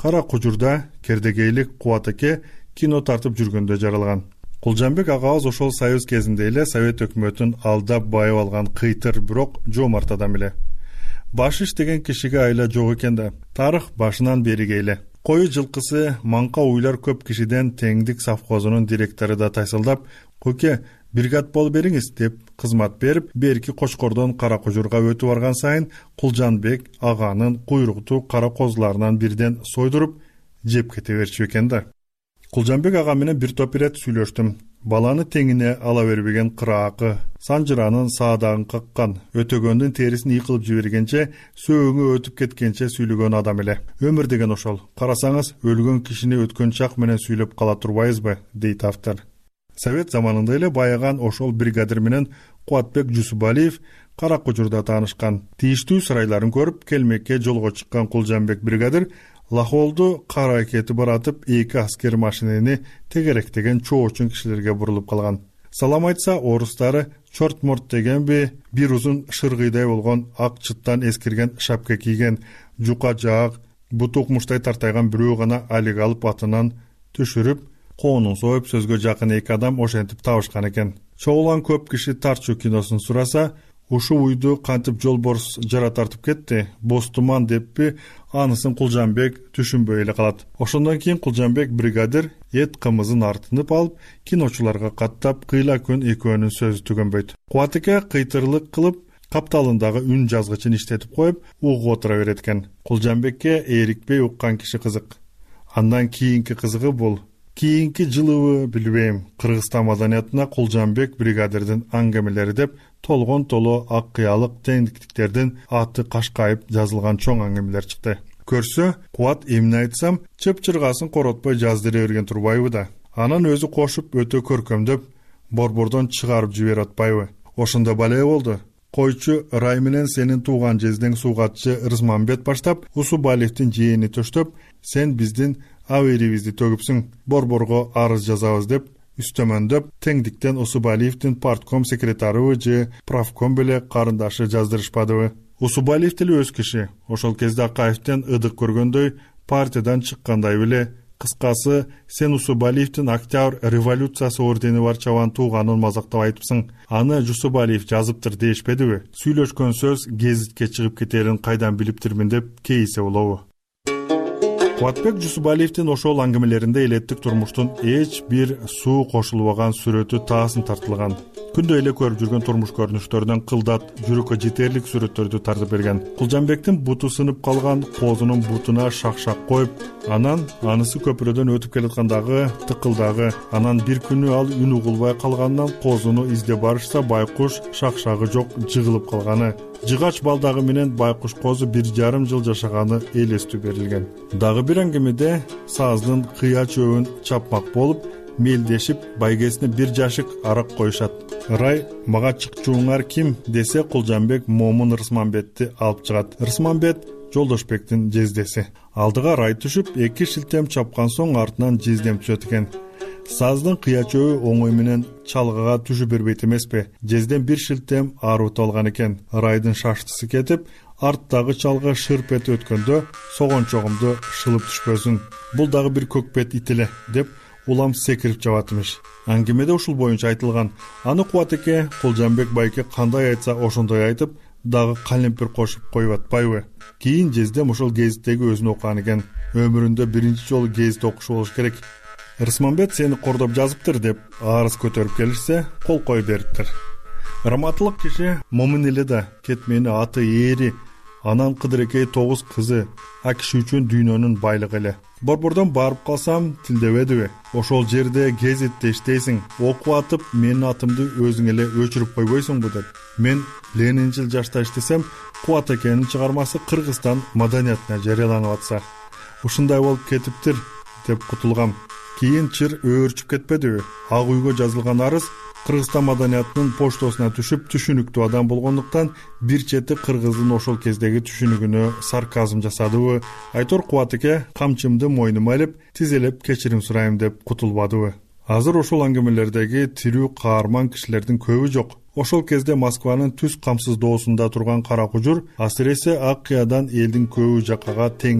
Кара Кужурда Кердегейлик Кубат аке кино тартып жүргөндө жаралган. Кулжанбек агабыз ошол союз кезинде эле совет өкмөтүн алдап байып алган кыйтыр, бирок жоомарт адам эле. Баш иштеген кишиге айла жок экен да. Тарых башынан бериге эле. Кою жылкысы Манка уйлар көп кишиден теңдик совхозунун директору да тайсылдап, "Көке, бригад болуп бериңиз" деп кызмат берип, берки Кочкордон Кара Кужурга өтүп барган сайын Кулжанбек аганын куйруктуу кара козуларынан бирден сойдуруп жеп кете берчү экен да. Кулжанбек ага менен бир топ ирет сүйлөштүм. Баланы теңине ала бербеген кыраакы, санжыранын саадагын каккан, өтөгөндүн терисин ийкылып жибергенче, сөөгү өтүп кеткенче сүйлөгөн адам эле. Өмүр деген ошол. Карасаңыз, өлгөн кишини өткөн чак менен сүйлөп кала турбайбызбы, дейт автор. Совет заманында эле баяган ошол бригадир менен Кубатбек Жусубалиев Кара Кужурда таанышкан. Тийиштүү сырайларын көрүп, келмекке жолго чыккан Кулжанбек бригадир Лахолду кара кетип баратып, эки аскер машинени тегеректеген чоочун кишилерге бурулуп калган. Салам айтса, орустары чортморт дегенби, бир узун шыргыйдай болгон ак чыттан эскирген шапка кийген, жука жаак, буту укмуштай тартайган бирөө гана алиг алып атынан түшүрүп, коонун союп сөзгө жакын эки адам ошентип табышкан экен. Чогулган көп киши Тарчу киносун сураса, ушул уйду кантип жолборс жара тартып кетти, бостуман деппи, анысын Кулжанбек түшүнбөй эле калат. Ошондон кийин Кулжанбек бригадир эт кымызын артынып алып, киночуларга каттап, кыйла күн экөөнүн сөзү түгөнбөйт. Кубат аке кыйтырлык кылып, капталындагы үн жазгычын иштетип коюп, угуп отура берет экен. Кулжанбекке эрикпей уккан киши кызык. Андан кийинки кызыгы бул. Кийинки жылыбы билбейм, Кыргызстан маданиятына Кулжанбек бригадирдин аңгемелери деп толгон толо ак кыялык теңдиктиктердин аты кашкайып жазылган чоң аңгемелер чыкты. Көрсө, Кубат эмне айтсам, чыпчыргасын коротпой жаздыра берген турбайбы да. Анан өзү кошуп өтө көркөмдөп, борбордон чыгарып жиберип атпайбы. Ошондо бале болду. Койчу Рай менен сенин тууган жездең сугатчы Рысмамбет баштап, Усубалиевдин жээни төштөп, сен биздин аверибизди төгүпсүң, борборго арыз жазабыз деп, үстөмөндөп, теңдиктен Усубалиевдин партком секретарыбы же правком беле карындашы жаздырышпадыбы. Усубалиев деле өз киши. Ошол кезде Акаевден ыдык көргөндөй, партиядан чыккандай беле. Кыскасы, сен Усубалиевдин Октябрь революциясы ордени бар чабан тууганын мазактап айтыпсың. Аны Жусубалиев жазыптыр дейишпедиби? Сүйлөшкөн сөз гезитке чыгып кетерин кайдан билиптирмин деп кейисе болобу? Кубатбек Жусубалиевдин ошол аңгемелеринде элеттик турмуштун эч бир суу кошулбаган сүрөтү таасын тартылган. Күндө эле көрүп жүргөн турмуш көрүнүштөрүнөн кылдат, жүрөккө жетерлик сүрөттөрдү тартып берген. Кулжанбектин буту сынып калган, козунун бутуна шак-шак коюп, анан анысы көпүрөдөн өтүп келаткандагы тыкылдагы, анан бир күнү ал үн угулбай калганынан козуну издеп барышса, байкуш шак-шагы жок жыгылып калганы. Жыгач балдагы менен байкуш козу бир жарым жыл жашаганы элестүү берилген. Дагы бир аңгемеде саздын кыя чөбүн чапмак болуп, мелдешип, байгесине бир жашык арак коюшат. Рай, мага чыкчууңар ким десе, Кулжанбек Момун Рысмамбетти алып чыгат. Рысмамбет Жолдошбектин жездеси. Алдыга Рай түшүп, эки шилтем чапкан соң артынан жездем түшөт экен. Саздын кыя чөбү оңой менен чалгага түшүп бербейт эмеспи? Жезден бир шилтем арут алган экен. Райдын шаштысы кетип, арттагы чалга шырп этип өткөндө согончогумду шылып түшпөсүн. Бул дагы бир көкпет итиле деп улам секирип жабатымыш. Аңгемеде ушул боюнча айтылган. Аны Кубат аке Кулжанбек байке кандай айтса ошондой айтып, дагы калемпир кошуп коюп атпайбы? Кийин жездем ошол гезиттеги өзүн окуган экен. Өмүрүндө биринчи жолу гезит окушу болуш керек. Рысмамбет сени кордоп жазыптыр деп арыз көтөрүп келишсе, кол коюп бериптир. Раматылык киши момун эле да, кетмени аты эри, анан Кыдырекей тогуз кызы, а киши үчүн дүйнөнүн байлыгы эле. Борбордон барып калсам тилдебедиби? Ошол жерде гезитте иштейсиң, окуп атып, менин атымды өзүң эле өчүрүп койбойсуңбу деп. Мен Ленинчил жашта иштесем, Кубат акенин чыгармасы Кыргызстан маданиятына жарыяланып атса, ушундай болуп кетиптир деп кутулгам. Кийин чыр өөрчүп кетпедиби? Ак үйгө жазылган арыз Кыргызстан маданиятынын поштосуна түшүп, түшүнүктүү адам болгондуктан бир чети кыргыздын ошол кездеги түшүнүгүнө сарказм жасадыбы? Айтор Кубат аке камчымды мойнума алып, тизелеп кечирим сурайм деп кутулбадыбы? Азыр ошол аңгемелердеги тирүү каарман кишилердин көбү жок. Ошол кезде Москванын түз камсыз доосунда турган Кара Кужур, асыресе ак кыядан элдин көбү жаккага теңдик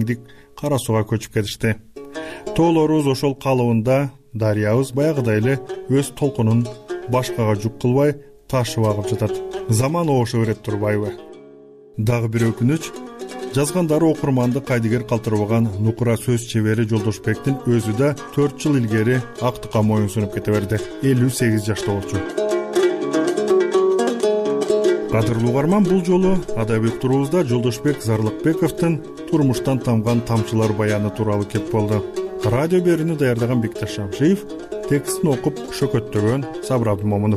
Кара Сууга көчүп кетишти. Тоолорубуз ошол калыбында, дарыябыз баягыдай эле өз толкунун башкага жүк кылбай ташып агып жатат. Заман ооша берет турбайбы? Дагы бир өкүнүч, жазгандары окурманды кайдыгер калтырбаган нукура сөз чебери Жолдошбектин өзү да төрт жыл илгери актыкка моюн сунуп кете берди. элүү сегиз жашта болчу. Кадырлуу угарман, бул жолу адабий уктуруубузда Жолдошбек Зарлыкбековдун турмуштан тамган тамчылар баяны тууралуу кеп болду. Радио берүүнү даярдаган Бекташ Шамшиев, текстин окуп шөкөттөгөн Сабыр Абдымомунов.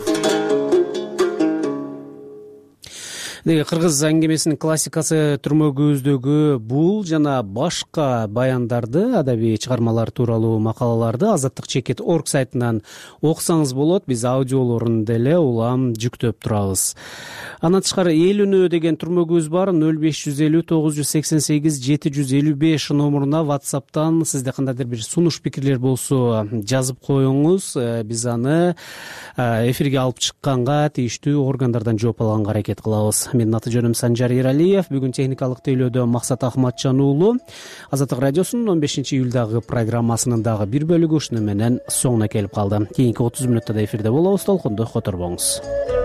Кыргыз аңгемесинин классикасы түрмө көздөгү бул жана башка баяндарды, адабий чыгармалар тууралуу макалаларды Азаттык чекит точка орг сайтынан окусаңыз болот. Биз аудиолорун деле улам жүктөп турабыз. Андан тышкары эл үнү деген түрмө көз бар. нөл беш жүз элүү тогуз жүз сексен сегиз жети жүз элүү беш номуруна WhatsApp'тан сизде кандайдыр бир сунуш пикирлер болсо жазып коюңуз. Биз аны эфирге алып чыкканга тийиштүү органдардан жооп алганга аракет кылабыз. Менин аты жөнүм Санжар Эралиев. Бүгүн техникалык тейлөөдө Максат Ахматжан уулу. Азаттык радиосунун он бешинчи июлдагы программасынын дагы бир бөлүгү ушуну менен соңуна келип калды. Кийинки отуз мүнөттө да эфирде болобуз. Толкунду которбоңуз.